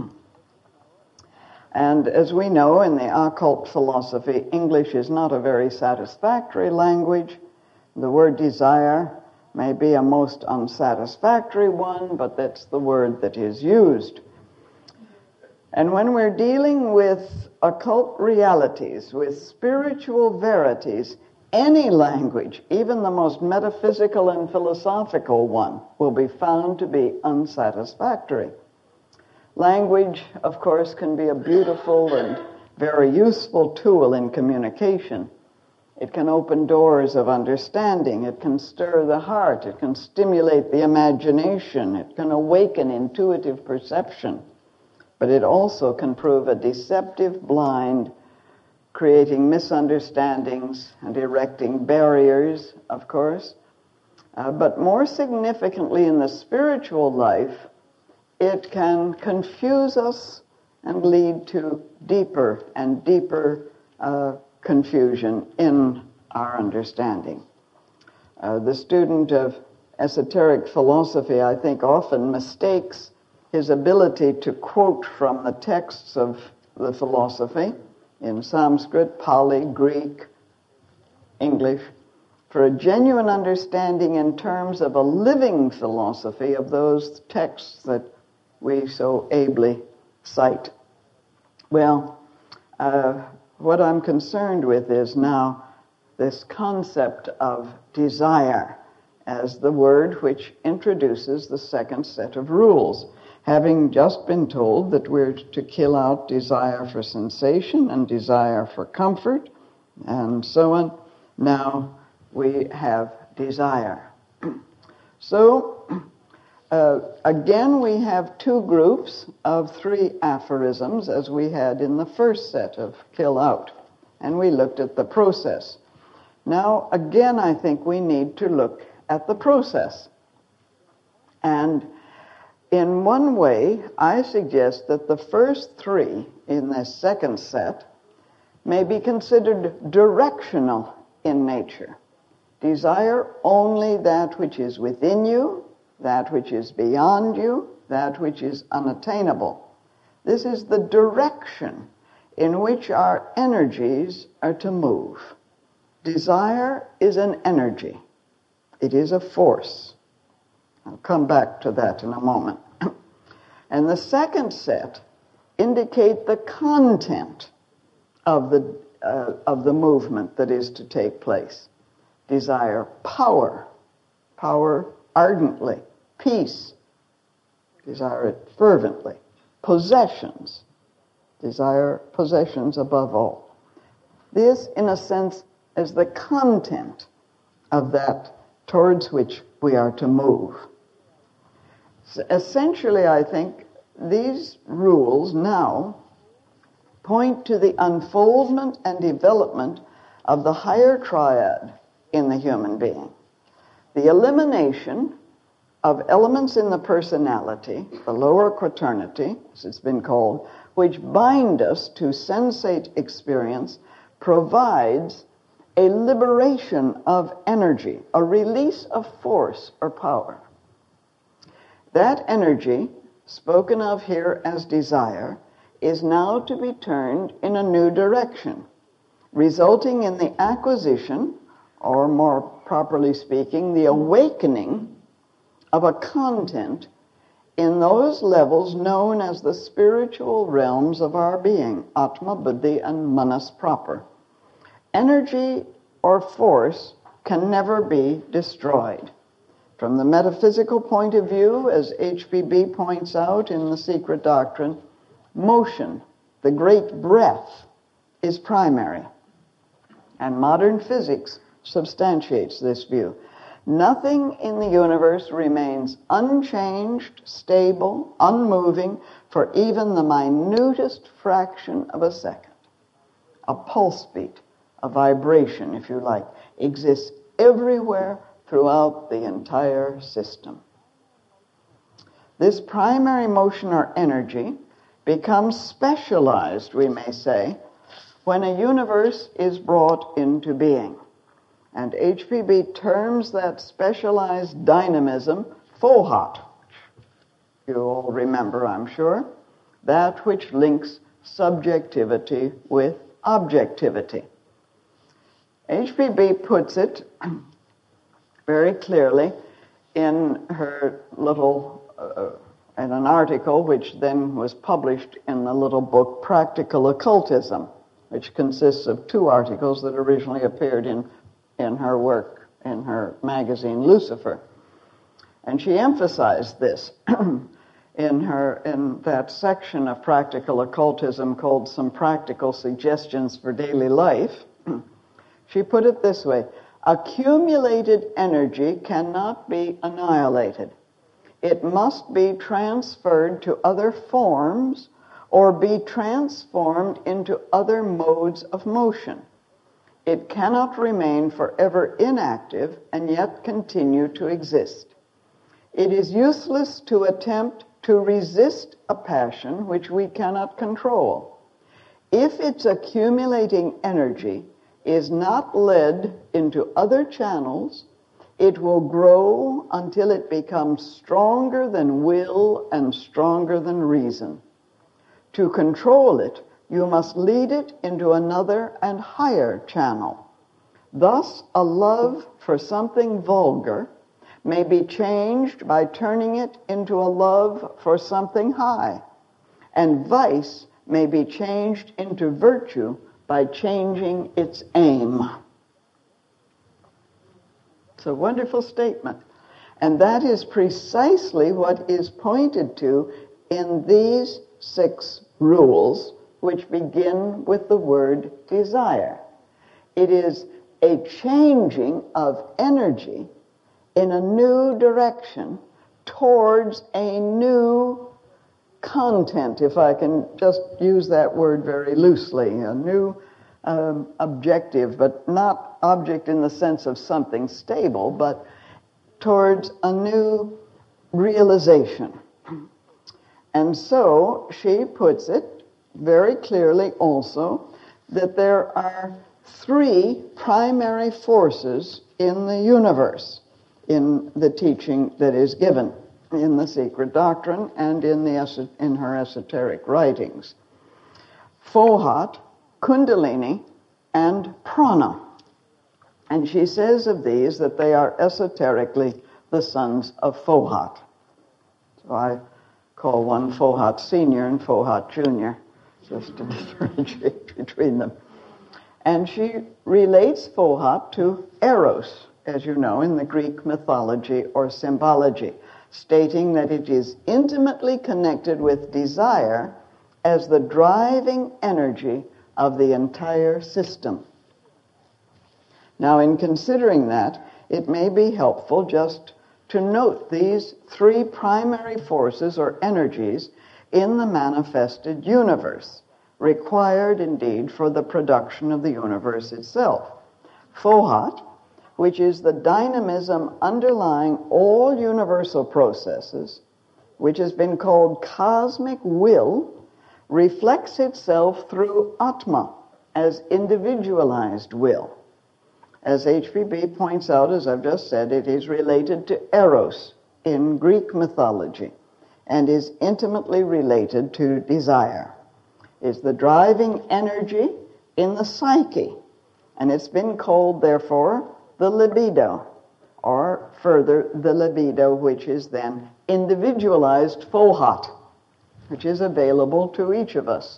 And as we know in the occult philosophy, English is not a very satisfactory language. The word desire may be a most unsatisfactory one, but that's the word that is used. And when we're dealing with occult realities, with spiritual verities, any language, even the most metaphysical and philosophical one, will be found to be unsatisfactory. Language, of course, can be a beautiful and very useful tool in communication. It can open doors of understanding. It can stir the heart. It can stimulate the imagination. It can awaken intuitive perception. But it also can prove a deceptive blind, creating misunderstandings and erecting barriers, of course. Uh, but more significantly in the spiritual life, it can confuse us and lead to deeper and deeper uh, confusion in our understanding. Uh, the student of esoteric philosophy, I think, often mistakes his ability to quote from the texts of the philosophy in Sanskrit, Pali, Greek, English, for a genuine understanding in terms of a living philosophy of those texts that we so ably cite. Well, uh, what I'm concerned with is now this concept of desire as the word which introduces the second set of rules. Having just been told that we're to kill out desire for sensation and desire for comfort and so on, now we have desire. So, uh, again, we have two groups of three aphorisms as we had in the first set of kill out, and we looked at the process. Now, again, I think we need to look at the process. And in one way, I suggest that the first three in this second set may be considered directional in nature. Desire only that which is within you, that which is beyond you, that which is unattainable. This is the direction in which our energies are to move. Desire is an energy. It is a force. I'll come back to that in a moment. And the second set indicate the content of the uh, of the movement that is to take place. Desire power, power ardently. Peace, desire it fervently. Possessions, desire possessions above all. This, in a sense, is the content of that towards which we are to move. So essentially, I think these rules now point to the unfoldment and development of the higher triad in the human being. The elimination of elements in the personality, the lower quaternity, as it's been called, which bind us to sensate experience, provides a liberation of energy, a release of force or power. That energy, spoken of here as desire, is now to be turned in a new direction, resulting in the acquisition, or more properly speaking, the awakening of a content in those levels known as the spiritual realms of our being, Atma, Buddhi, and Manas proper. Energy or force can never be destroyed. From the metaphysical point of view, as H P B points out in The Secret Doctrine, motion, the great breath, is primary. And modern physics substantiates this view. Nothing in the universe remains unchanged, stable, unmoving for even the minutest fraction of a second. A pulse beat, a vibration, if you like, exists everywhere throughout the entire system. This primary motion or energy becomes specialized, we may say, when a universe is brought into being. And H P B terms that specialized dynamism Fohat. You all remember, I'm sure, that which links subjectivity with objectivity. H P B puts it very clearly in her little, uh, in an article which then was published in the little book Practical Occultism, which consists of two articles that originally appeared in, in her work, in her magazine Lucifer. And she emphasized this in her in that section of Practical Occultism called Some Practical Suggestions for Daily Life. She put it this way: accumulated energy cannot be annihilated. It must be transferred to other forms or be transformed into other modes of motion. It cannot remain forever inactive and yet continue to exist. It is useless to attempt to resist a passion which we cannot control. If its accumulating energy is not led into other channels, it will grow until it becomes stronger than will and stronger than reason. To control it, you must lead it into another and higher channel. Thus, a love for something vulgar may be changed by turning it into a love for something high, and vice may be changed into virtue by changing its aim. It's a wonderful statement. And that is precisely what is pointed to in these six rules, which begin with the word desire. It is a changing of energy in a new direction towards a new content, if I can just use that word very loosely, a new um, objective, but not object in the sense of something stable, but towards a new realization. And so she puts it very clearly also that there are three primary forces in the universe in the teaching that is given in the Secret Doctrine and in the in her esoteric writings. Fohat, Kundalini, and Prana. And she says of these that they are esoterically the sons of Fohat. So I call one Fohat Senior and Fohat Junior, just to differentiate between them. And she relates Fohat to Eros, as you know, in the Greek mythology or symbology, stating that it is intimately connected with desire as the driving energy of the entire system. Now, in considering that, it may be helpful just to note these three primary forces or energies in the manifested universe, required indeed for the production of the universe itself. Fohat, which is the dynamism underlying all universal processes, which has been called cosmic will, reflects itself through Atma as individualized will. As H P B points out, as I've just said, it is related to Eros in Greek mythology and is intimately related to desire. It's the driving energy in the psyche, and it's been called, therefore, the libido, or further, the libido, which is then individualized Fohat, which is available to each of us.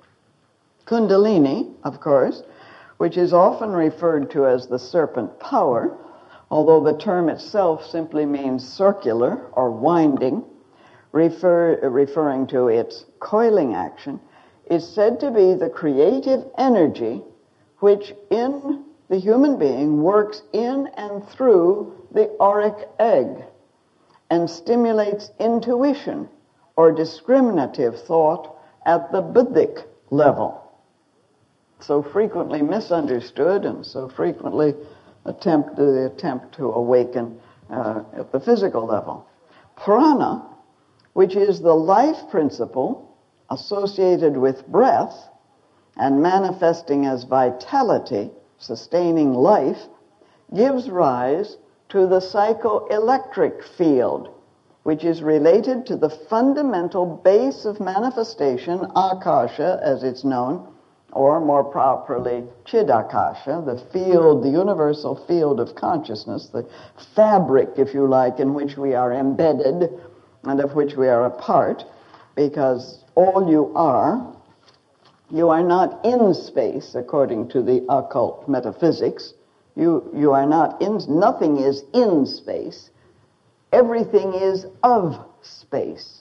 Kundalini, of course, which is often referred to as the serpent power, although the term itself simply means circular or winding, refer, referring to its coiling action, is said to be the creative energy which in the human being works in and through the auric egg and stimulates intuition or discriminative thought at the buddhic level, so frequently misunderstood and so frequently attempt the attempt to awaken uh, at the physical level. Prana, which is the life principle associated with breath and manifesting as vitality, sustaining life, gives rise to the psychoelectric field, which is related to the fundamental base of manifestation, Akasha, as it's known, or more properly, Chidakasha, the field, the universal field of consciousness, the fabric, if you like, in which we are embedded and of which we are a part, because all you are, you are not in space, according to the occult metaphysics. You, you are not in, nothing is in space. Everything is of space.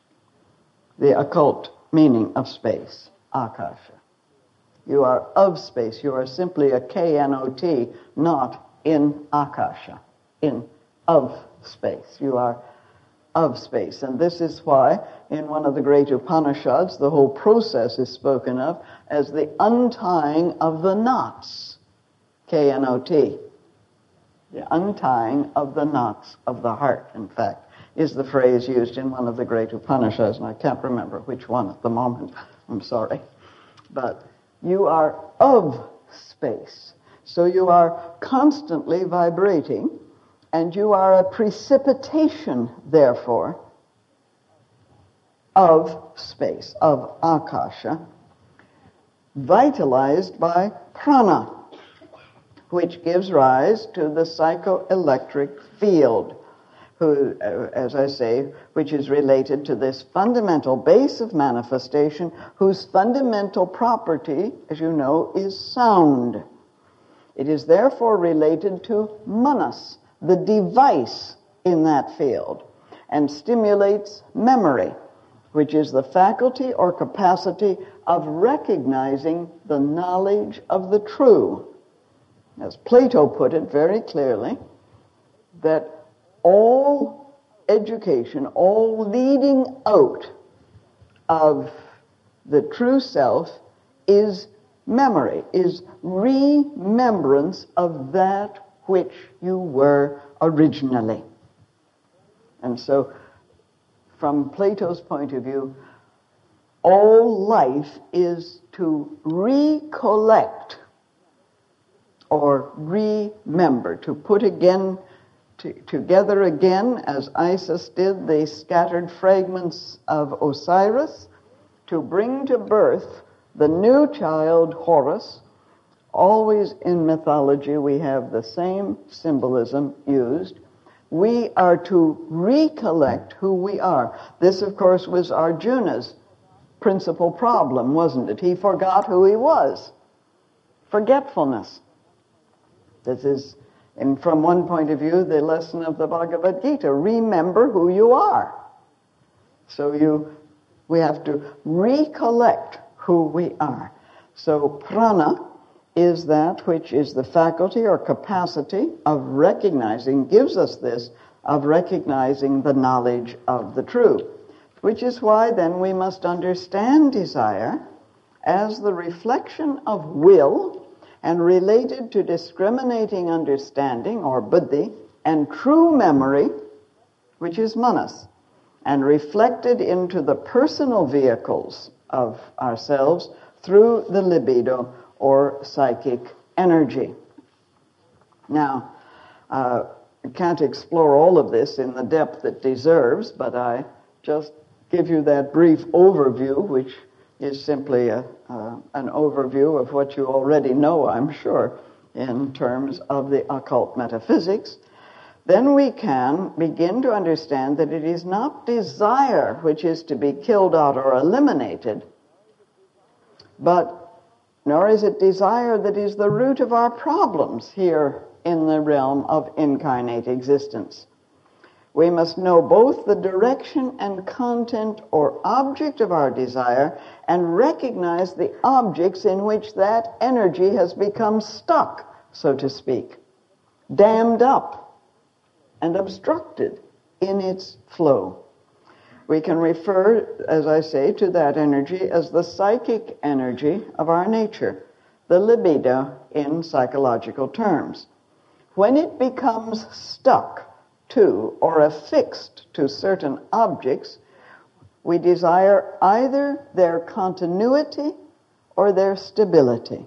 The occult meaning of space, Akasha. You are of space. You are simply a K N O T, not in Akasha, in of space. You are of space. And this is why in one of the great Upanishads, the whole process is spoken of as the untying of the knots, K N O T. The untying of the knots of the heart, in fact, is the phrase used in one of the great Upanishads, and I can't remember which one at the moment. I'm sorry. But you are of space. So you are constantly vibrating, and you are a precipitation, therefore, of space, of akasha, vitalized by prana, which gives rise to the psychoelectric field, who, as I say, which is related to this fundamental base of manifestation, whose fundamental property, as you know, is sound. It is therefore related to manas, the device in that field, and stimulates memory, which is the faculty or capacity of recognizing the knowledge of the true. As Plato put it very clearly, that all education, all leading out of the true self is memory, is remembrance of that which you were originally. And so, from Plato's point of view, all life is to recollect or remember, to put again to, together again, as Isis did, the scattered fragments of Osiris, to bring to birth the new child, Horus. Always in mythology we have the same symbolism used. We are to recollect who we are. This, of course, was Arjuna's principal problem, wasn't it? He forgot who he was. Forgetfulness. This is, and from one point of view, the lesson of the Bhagavad Gita. Remember who you are. So you, we have to recollect who we are. So prana is that which is the faculty or capacity of recognizing, gives us this, of recognizing the knowledge of the true. Which is why then we must understand desire as the reflection of will and related to discriminating understanding, or buddhi, and true memory, which is manas, and reflected into the personal vehicles of ourselves through the libido, or psychic energy. Now, uh, I can't explore all of this in the depth it deserves, but I just give you that brief overview, which is simply a, uh, an overview of what you already know, I'm sure, in terms of the occult metaphysics. Then we can begin to understand that it is not desire which is to be killed out or eliminated, but nor is it desire that is the root of our problems here in the realm of incarnate existence. We must know both the direction and content or object of our desire and recognize the objects in which that energy has become stuck, so to speak, dammed up and obstructed in its flow. We can refer, as I say, to that energy as the psychic energy of our nature, the libido in psychological terms. When it becomes stuck to or affixed to certain objects, we desire either their continuity or their stability.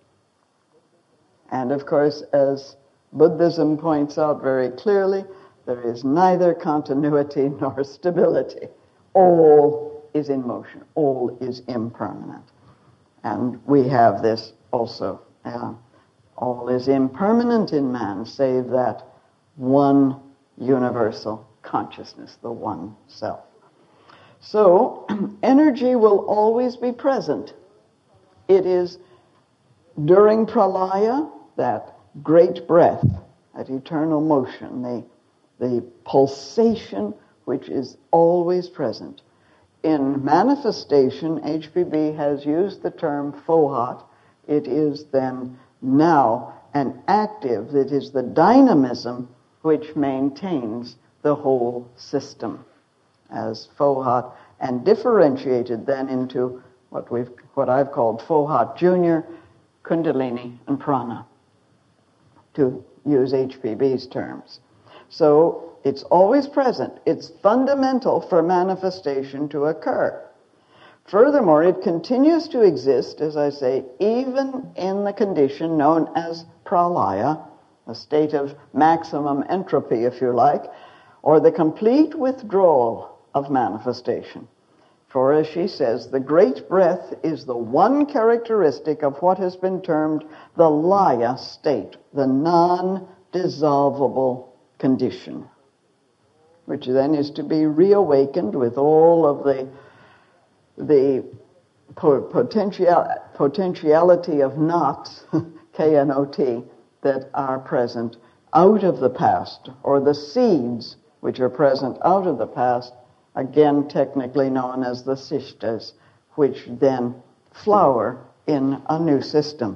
And of course, as Buddhism points out very clearly, there is neither continuity nor stability. All is in motion. All is impermanent. And we have this also. Uh, all is impermanent in man, save that one universal consciousness, the one self. So, energy will always be present. It is during pralaya, that great breath, that eternal motion, the the pulsation which is always present. In manifestation, H P B has used the term fohat. It is then now an active, it is the dynamism which maintains the whole system as fohat, and differentiated then into what we've, what I've called fohat junior, kundalini, and prana, to use H P B's terms. So it's always present. It's fundamental for manifestation to occur. Furthermore, it continues to exist, as I say, even in the condition known as pralaya, a state of maximum entropy, if you like, or the complete withdrawal of manifestation. For, as she says, the great breath is the one characteristic of what has been termed the laya state, the non-dissolvable condition, which then is to be reawakened with all of the the potential, potentiality of knots, K N O T, that are present out of the past, or the seeds which are present out of the past, again technically known as the sishtas, which then flower in a new system.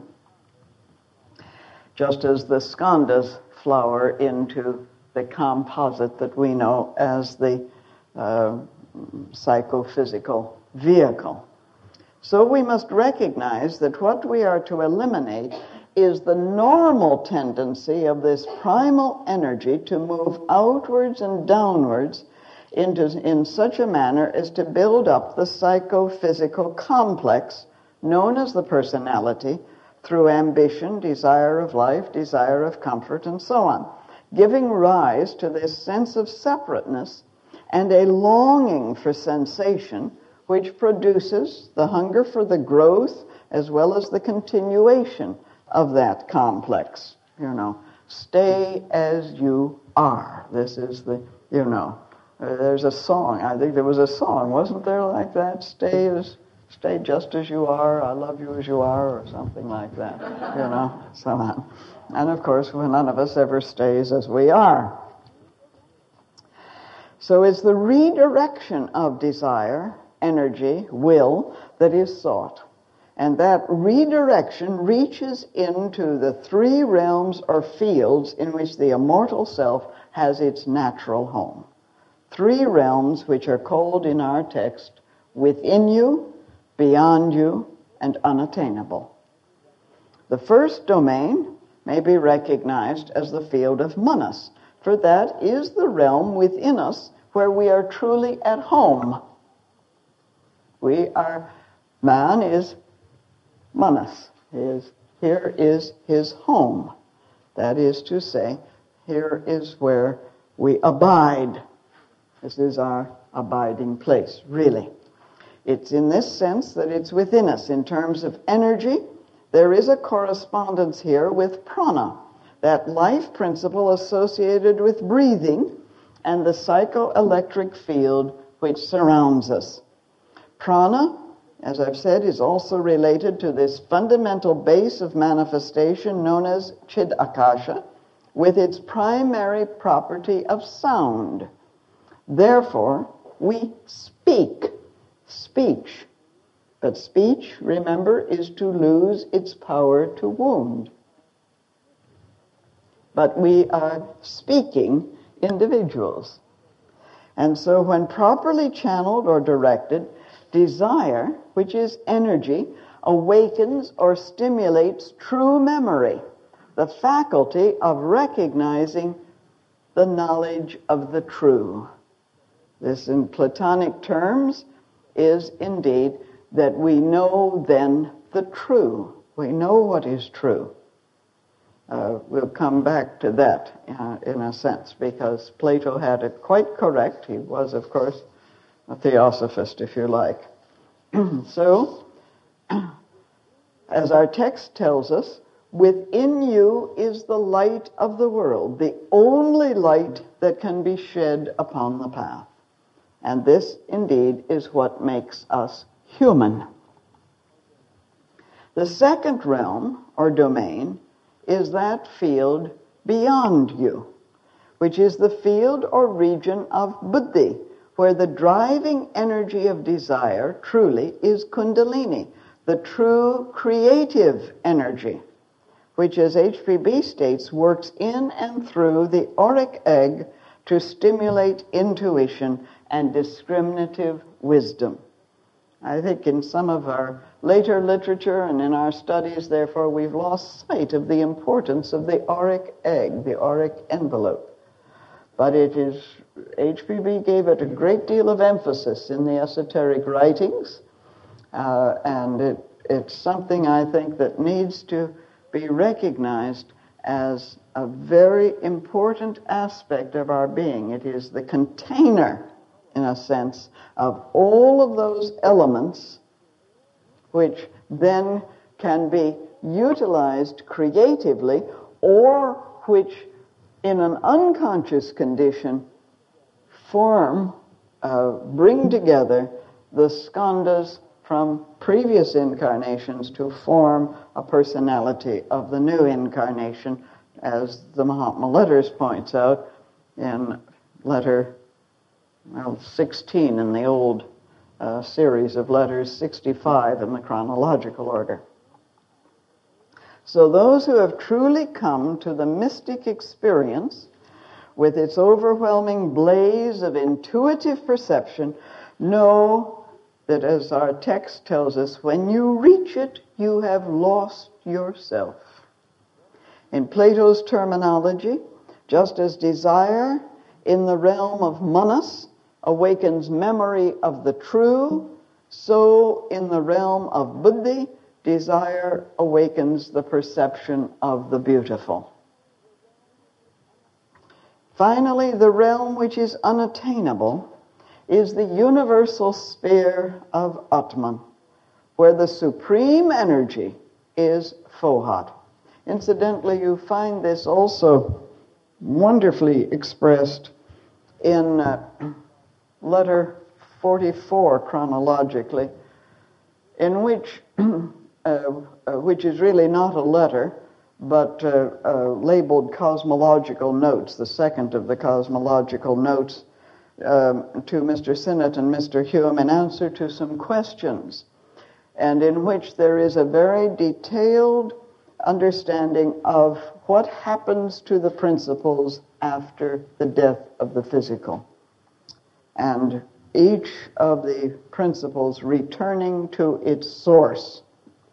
Just as the skandhas flower into the composite that we know as the uh, psychophysical vehicle. So we must recognize that what we are to eliminate is the normal tendency of this primal energy to move outwards and downwards into, in such a manner as to build up the psychophysical complex known as the personality through ambition, desire of life, desire of comfort, and so on, giving rise to this sense of separateness and a longing for sensation, which produces the hunger for the growth as well as the continuation of that complex. You know, stay as you are. This is the, you know, uh, there's a song. I think there was a song, wasn't there, like that? Stay as, stay just as you are. I love you as you are, or something like that. You know, so on. And of course, none of us ever stays as we are. So it's the redirection of desire, energy, will, that is sought. And that redirection reaches into the three realms or fields in which the immortal self has its natural home. Three realms which are called in our text within you, beyond you, and unattainable. The first domain may be recognized as the field of manas, for that is the realm within us where we are truly at home. We are, man is manas. Is, here is his home. That is to say, here is where we abide. This is our abiding place, really. It's in this sense that it's within us. In terms of energy, there is a correspondence here with prana, that life principle associated with breathing and the psychoelectric field which surrounds us. Prana, as I've said, is also related to this fundamental base of manifestation known as Chidakasha, with its primary property of sound. Therefore, we speak. Speech. But speech, remember, is to lose its power to wound. But we are speaking individuals. And so when properly channeled or directed, desire, which is energy, awakens or stimulates true memory, the faculty of recognizing the knowledge of the true. This, in Platonic terms, is indeed that we know then the true. We know what is true. Uh, we'll come back to that uh, in a sense, because Plato had it quite correct. He was, of course, a theosophist, if you like. So, as our text tells us, within you is the light of the world, the only light that can be shed upon the path. And this, indeed, is what makes us human. The second realm, or domain, is that field beyond you, which is the field or region of buddhi, where the driving energy of desire truly is kundalini, the true creative energy, which, as H P B states, works in and through the auric egg to stimulate intuition and discriminative wisdom. I think in some of our later literature and in our studies, therefore, we've lost sight of the importance of the auric egg, the auric envelope. But it is, H P B gave it a great deal of emphasis in the esoteric writings, Uh, and it, it's something I think that needs to be recognized as a very important aspect of our being. It is the container, in a sense, of all of those elements which then can be utilized creatively, or which in an unconscious condition form, uh, bring together the skandhas from previous incarnations to form a personality of the new incarnation, as the Mahatma Letters points out in letter well, sixteen in the old uh, series of letters, sixty-five in the chronological order. So those who have truly come to the mystic experience with its overwhelming blaze of intuitive perception know that, as our text tells us, when you reach it, you have lost yourself. In Plato's terminology, just as desire in the realm of manas awakens memory of the true, so in the realm of buddhi, desire awakens the perception of the beautiful. Finally, the realm which is unattainable is the universal sphere of Atman, where the supreme energy is Fohat. Incidentally, you find this also wonderfully expressed in uh, letter forty-four chronologically, in which, uh, uh, which is really not a letter, but uh, uh, labeled Cosmological Notes, the second of the Cosmological Notes, Um, to Mister Sinnott and Mister Hume in answer to some questions, and in which there is a very detailed understanding of what happens to the principles after the death of the physical, and each of the principles returning to its source.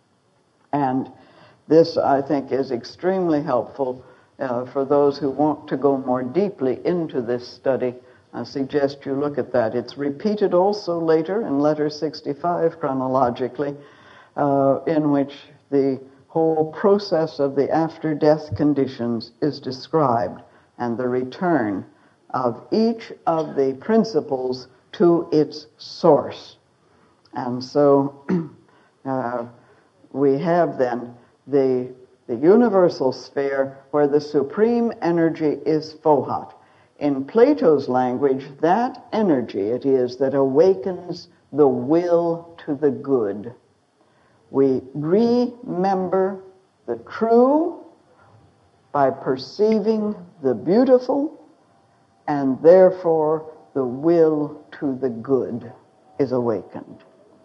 And this, I think, is extremely helpful uh, for those who want to go more deeply into this study. I suggest you look at that. It's repeated also later in letter sixty-five chronologically, uh, in which the whole process of the after-death conditions is described, and the return of each of the principles to its source. And so uh, we have then the, the universal sphere where the supreme energy is Fohat. In Plato's language, that energy it is that awakens the will to the good. We remember the true by perceiving the beautiful, and therefore the will to the good is awakened.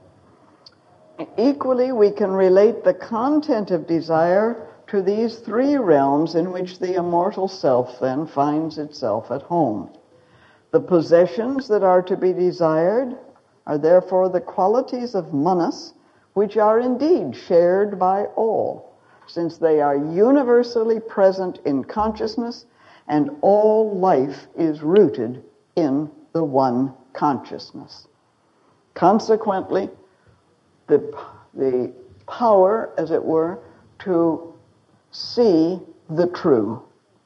Equally, we can relate the content of desire to these three realms in which the immortal self then finds itself at home. The possessions that are to be desired are therefore the qualities of manas, which are indeed shared by all, since they are universally present in consciousness, and all life is rooted in the one consciousness. Consequently, the, the power, as it were, to see the true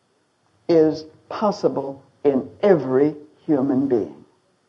is possible in every human being.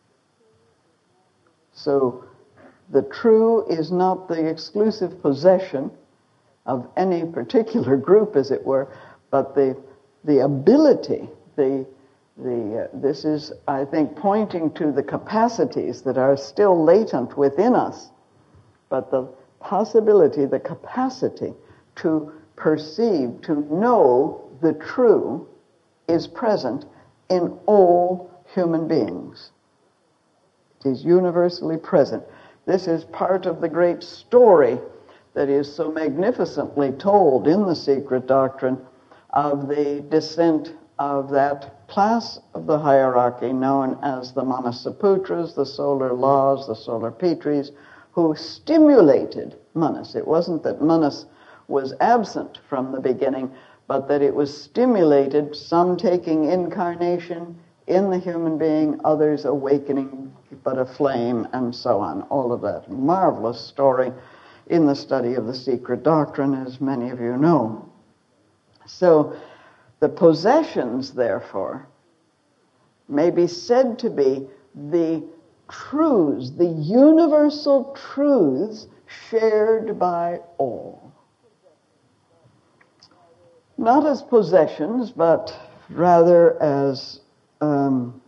So the true is not the exclusive possession of any particular group, as it were, but the the ability, the the uh, this is, I think, pointing to the capacities that are still latent within us, but the possibility, the capacity to perceive, to know the true is present in all human beings. It is universally present. This is part of the great story that is so magnificently told in the Secret Doctrine of the descent of that class of the hierarchy known as the Manasaputras, the solar laws, the solar Pitris, who stimulated Manas. It wasn't that Manas was absent from the beginning, but that it was stimulated, some taking incarnation in the human being, others awakening but a flame, and so on. All of that. Marvelous story in the study of the secret doctrine, as many of you know. So the possessions, therefore, may be said to be the truths, the universal truths shared by all. Not as possessions, but rather as, um,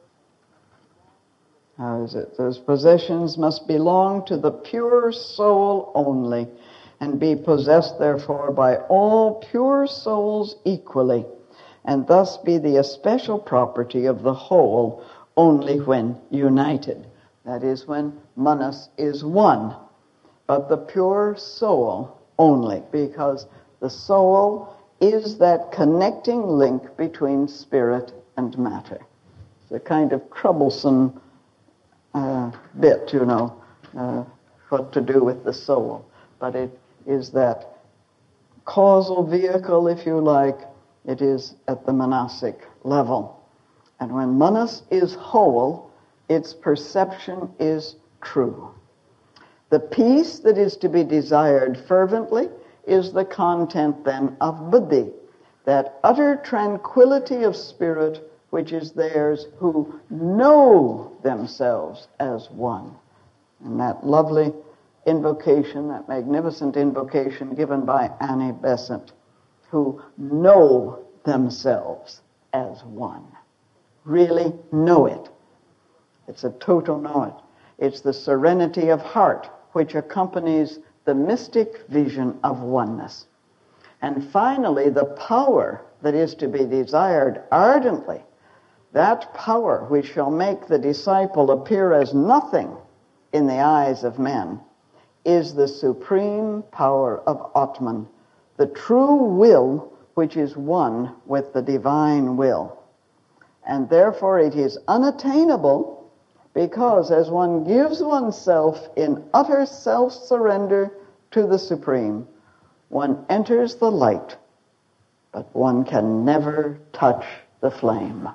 how is it? Those possessions must belong to the pure soul only, and be possessed, therefore, by all pure souls equally, and thus be the especial property of the whole only when united. That is, when manas is one, but the pure soul only, because the soul is that connecting link between spirit and matter. It's a kind of troublesome uh, bit, you know, uh, what to do with the soul. But it is that causal vehicle, if you like. It is at the manasic level. And when manas is whole, its perception is true. The peace that is to be desired fervently is the content then of buddhi, that utter tranquility of spirit which is theirs who know themselves as one. And that lovely invocation, that magnificent invocation given by Annie Besant, who know themselves as one. Really know it. It's a total know it. It's the serenity of heart which accompanies the mystic vision of oneness. And finally, the power that is to be desired ardently, that power which shall make the disciple appear as nothing in the eyes of men, is the supreme power of Atman, the true will which is one with the divine will. And therefore it is unattainable, because as one gives oneself in utter self-surrender to the Supreme, one enters the light, but one can never touch the flame.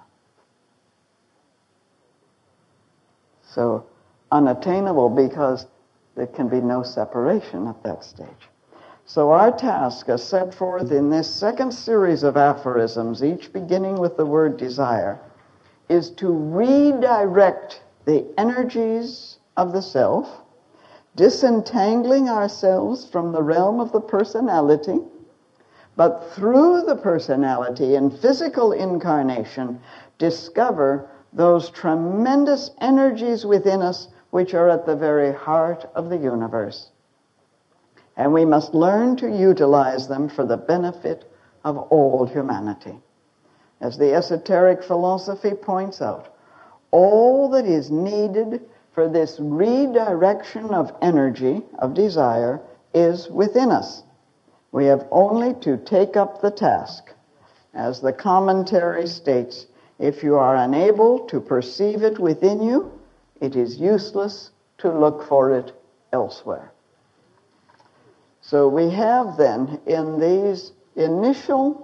So, unattainable because there can be no separation at that stage. So our task, as set forth in this second series of aphorisms, each beginning with the word desire, is to redirect the energies of the self, disentangling ourselves from the realm of the personality, but through the personality in physical incarnation, discover those tremendous energies within us which are at the very heart of the universe. And we must learn to utilize them for the benefit of all humanity. As the esoteric philosophy points out, all that is needed for this redirection of energy, of desire, is within us. We have only to take up the task. As the commentary states, if you are unable to perceive it within you, it is useless to look for it elsewhere. So we have then, in these initial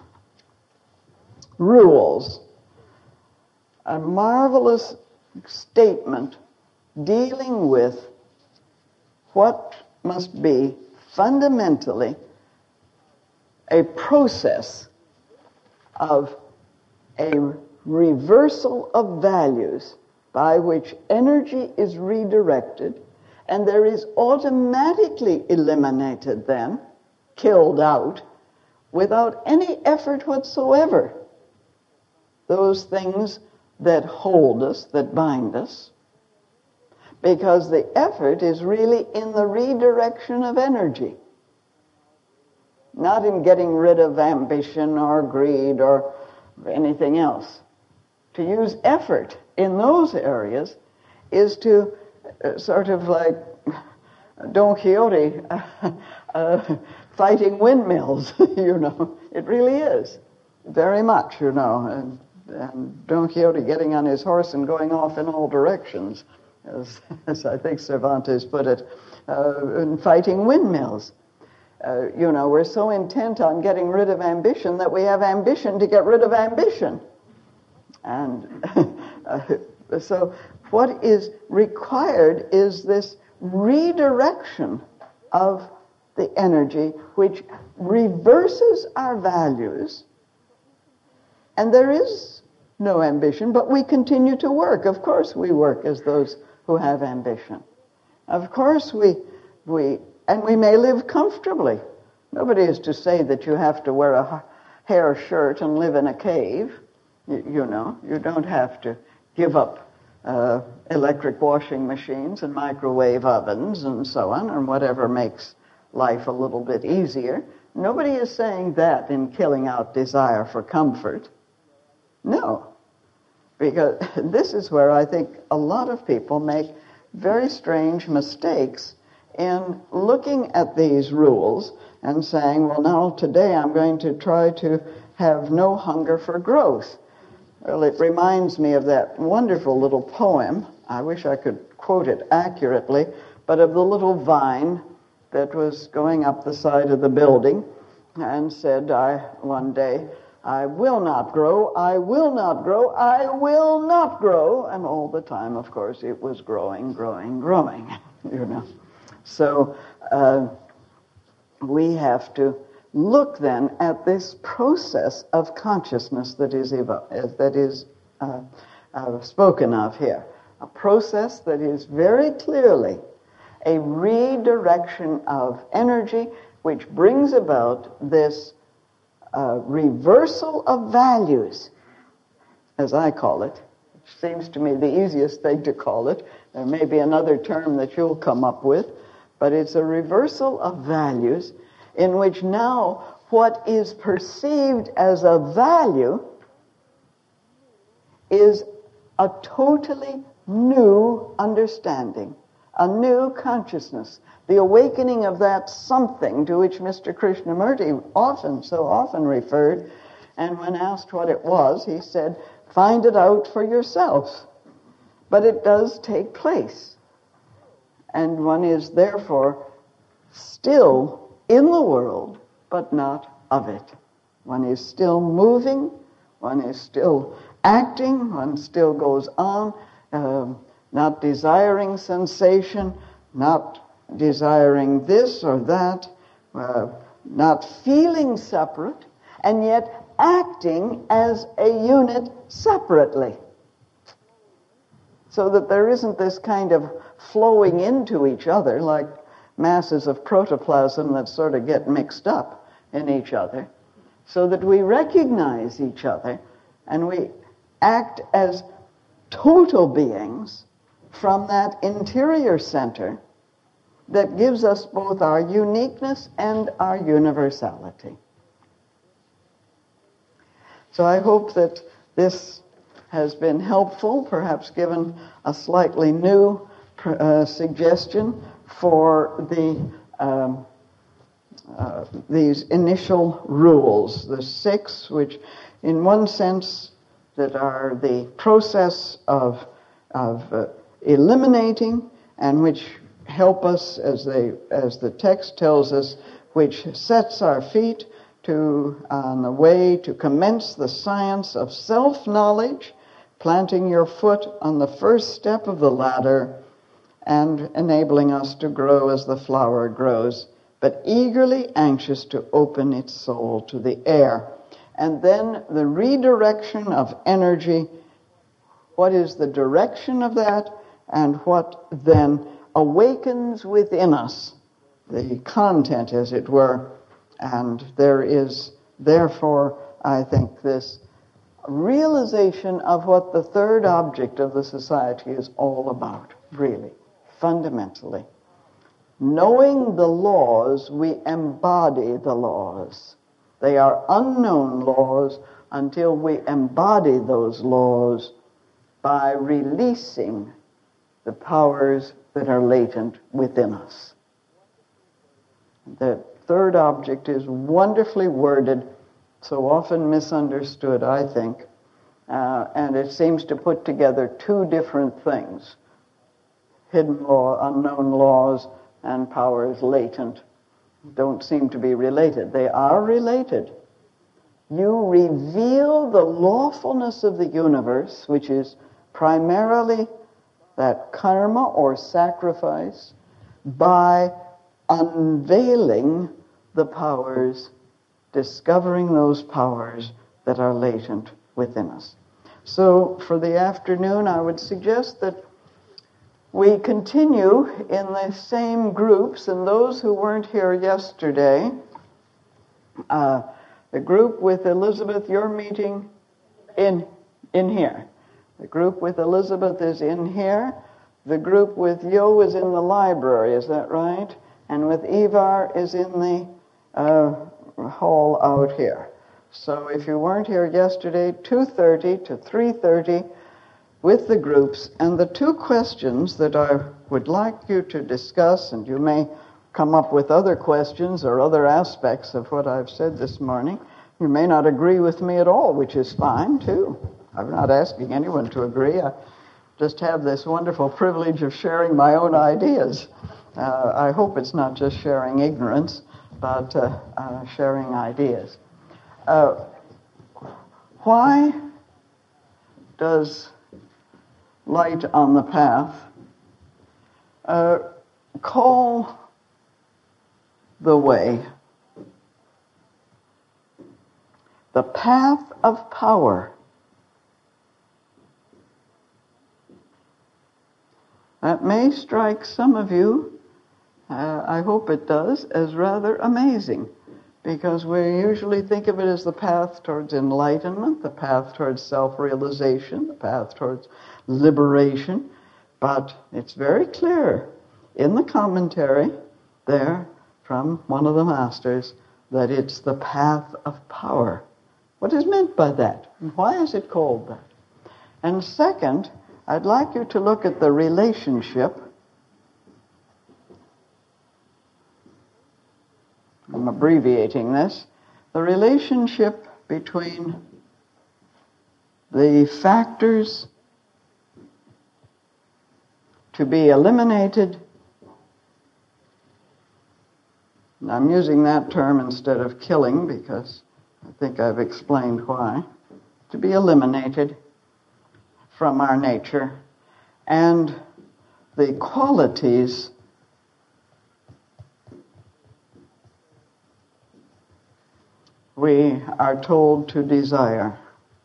rules, a marvelous statement dealing with what must be fundamentally a process of a reversal of values by which energy is redirected, and there is automatically eliminated then, killed out, without any effort whatsoever, those things that hold us, that bind us, because the effort is really in the redirection of energy, not in getting rid of ambition or greed or anything else. To use effort in those areas is to uh, sort of like Don Quixote uh, uh, fighting windmills, you know. It really is, very much, you know. And, and Don Quixote getting on his horse and going off in all directions, as, as I think Cervantes put it, uh, and fighting windmills. Uh, you know, we're so intent on getting rid of ambition that we have ambition to get rid of ambition. And uh, so what is required is this redirection of the energy which reverses our values. And there is no ambition, but we continue to work. Of course we work as those who have ambition. Of course we, we and we may live comfortably. Nobody is to say that you have to wear a hair shirt and live in a cave. You, you know, you don't have to give up uh, electric washing machines and microwave ovens and so on, and whatever makes life a little bit easier. Nobody is saying that in killing out desire for comfort. No. Because this is where I think a lot of people make very strange mistakes in looking at these rules and saying, well, now today I'm going to try to have no hunger for growth. Well, it reminds me of that wonderful little poem. I wish I could quote it accurately, but of the little vine that was going up the side of the building and said, I one day, I will not grow, I will not grow, I will not grow. And all the time, of course, it was growing, growing, growing, you know. So uh, we have to look then at this process of consciousness that is evo- that is uh, uh, spoken of here. A process that is very clearly a redirection of energy which brings about this uh, reversal of values, as I call it. Which seems to me the easiest thing to call it. There may be another term that you'll come up with, but it's a reversal of values in which now what is perceived as a value is a totally new understanding, a new consciousness, the awakening of that something to which Mister Krishnamurti often, so often referred. And when asked what it was, he said, find it out for yourself. But it does take place. And one is therefore still in the world, but not of it. One is still moving, one is still acting, one still goes on, uh, not desiring sensation, not desiring this or that, uh, not feeling separate, and yet acting as a unit separately. So that there isn't this kind of flowing into each other like masses of protoplasm that sort of get mixed up in each other, so that we recognize each other and we act as total beings from that interior center that gives us both our uniqueness and our universality. So I hope that this has been helpful, perhaps given a slightly new uh, suggestion for the um, uh, these initial rules, the six, which in one sense that are the process of, of uh, eliminating, and which help us, as they as the text tells us, which sets our feet to on the way to commence the science of self-knowledge, planting your foot on the first step of the ladder and enabling us to grow as the flower grows, but eagerly anxious to open its soul to the air. And then the redirection of energy. What is the direction of that, and what then awakens within us the content, as it were. And there is, therefore, I think, this realization of what the third object of the society is all about, really, fundamentally. Knowing the laws, we embody the laws. They are unknown laws until we embody those laws by releasing the powers that are latent within us. The third object is wonderfully worded, so often misunderstood, I think, uh, and it seems to put together two different things: hidden law, unknown laws, and powers latent. Don't seem to be related. They are related, you reveal the lawfulness of the universe, which is primarily that karma or sacrifice, by unveiling the powers, discovering those powers that are latent within us. So for the afternoon, I would suggest that we continue in the same groups, and those who weren't here yesterday, uh, the group with Elizabeth, you're meeting in, in here. The group with Elizabeth is in here. The group with Yo is in the library, is that right? And with Ivar is in the uh, hall out here. So if you weren't here yesterday, two thirty to three thirty with the groups. And the two questions that I would like you to discuss, and you may come up with other questions or other aspects of what I've said this morning. You may not agree with me at all, which is fine too. I'm not asking anyone to agree. I just have this wonderful privilege of sharing my own ideas. Uh, I hope it's not just sharing ignorance, but uh, uh, sharing ideas. Uh, why does light on the path uh, call the way the path of power? That may strike some of you, uh, I hope it does, as rather amazing, because we usually think of it as the path towards enlightenment, the path towards self-realization, the path towards liberation, but it's very clear in the commentary there from one of the masters that it's the path of power. What is meant by that? And why is it called that? And second, I'd like you to look at the relationship. I'm abbreviating this. The relationship between the factors to be eliminated. And I'm using that term instead of killing because I think I've explained why. To be eliminated from our nature, and the qualities we are told to desire.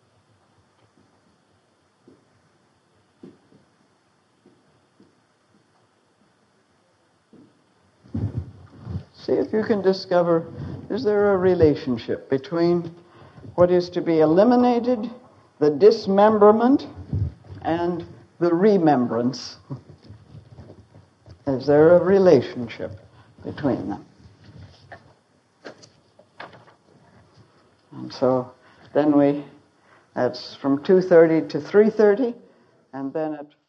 See if you can discover, is there a relationship between what is to be eliminated, the dismemberment, and the remembrance? Is there a relationship between them? And so then we, that's from two thirty to three thirty, and then at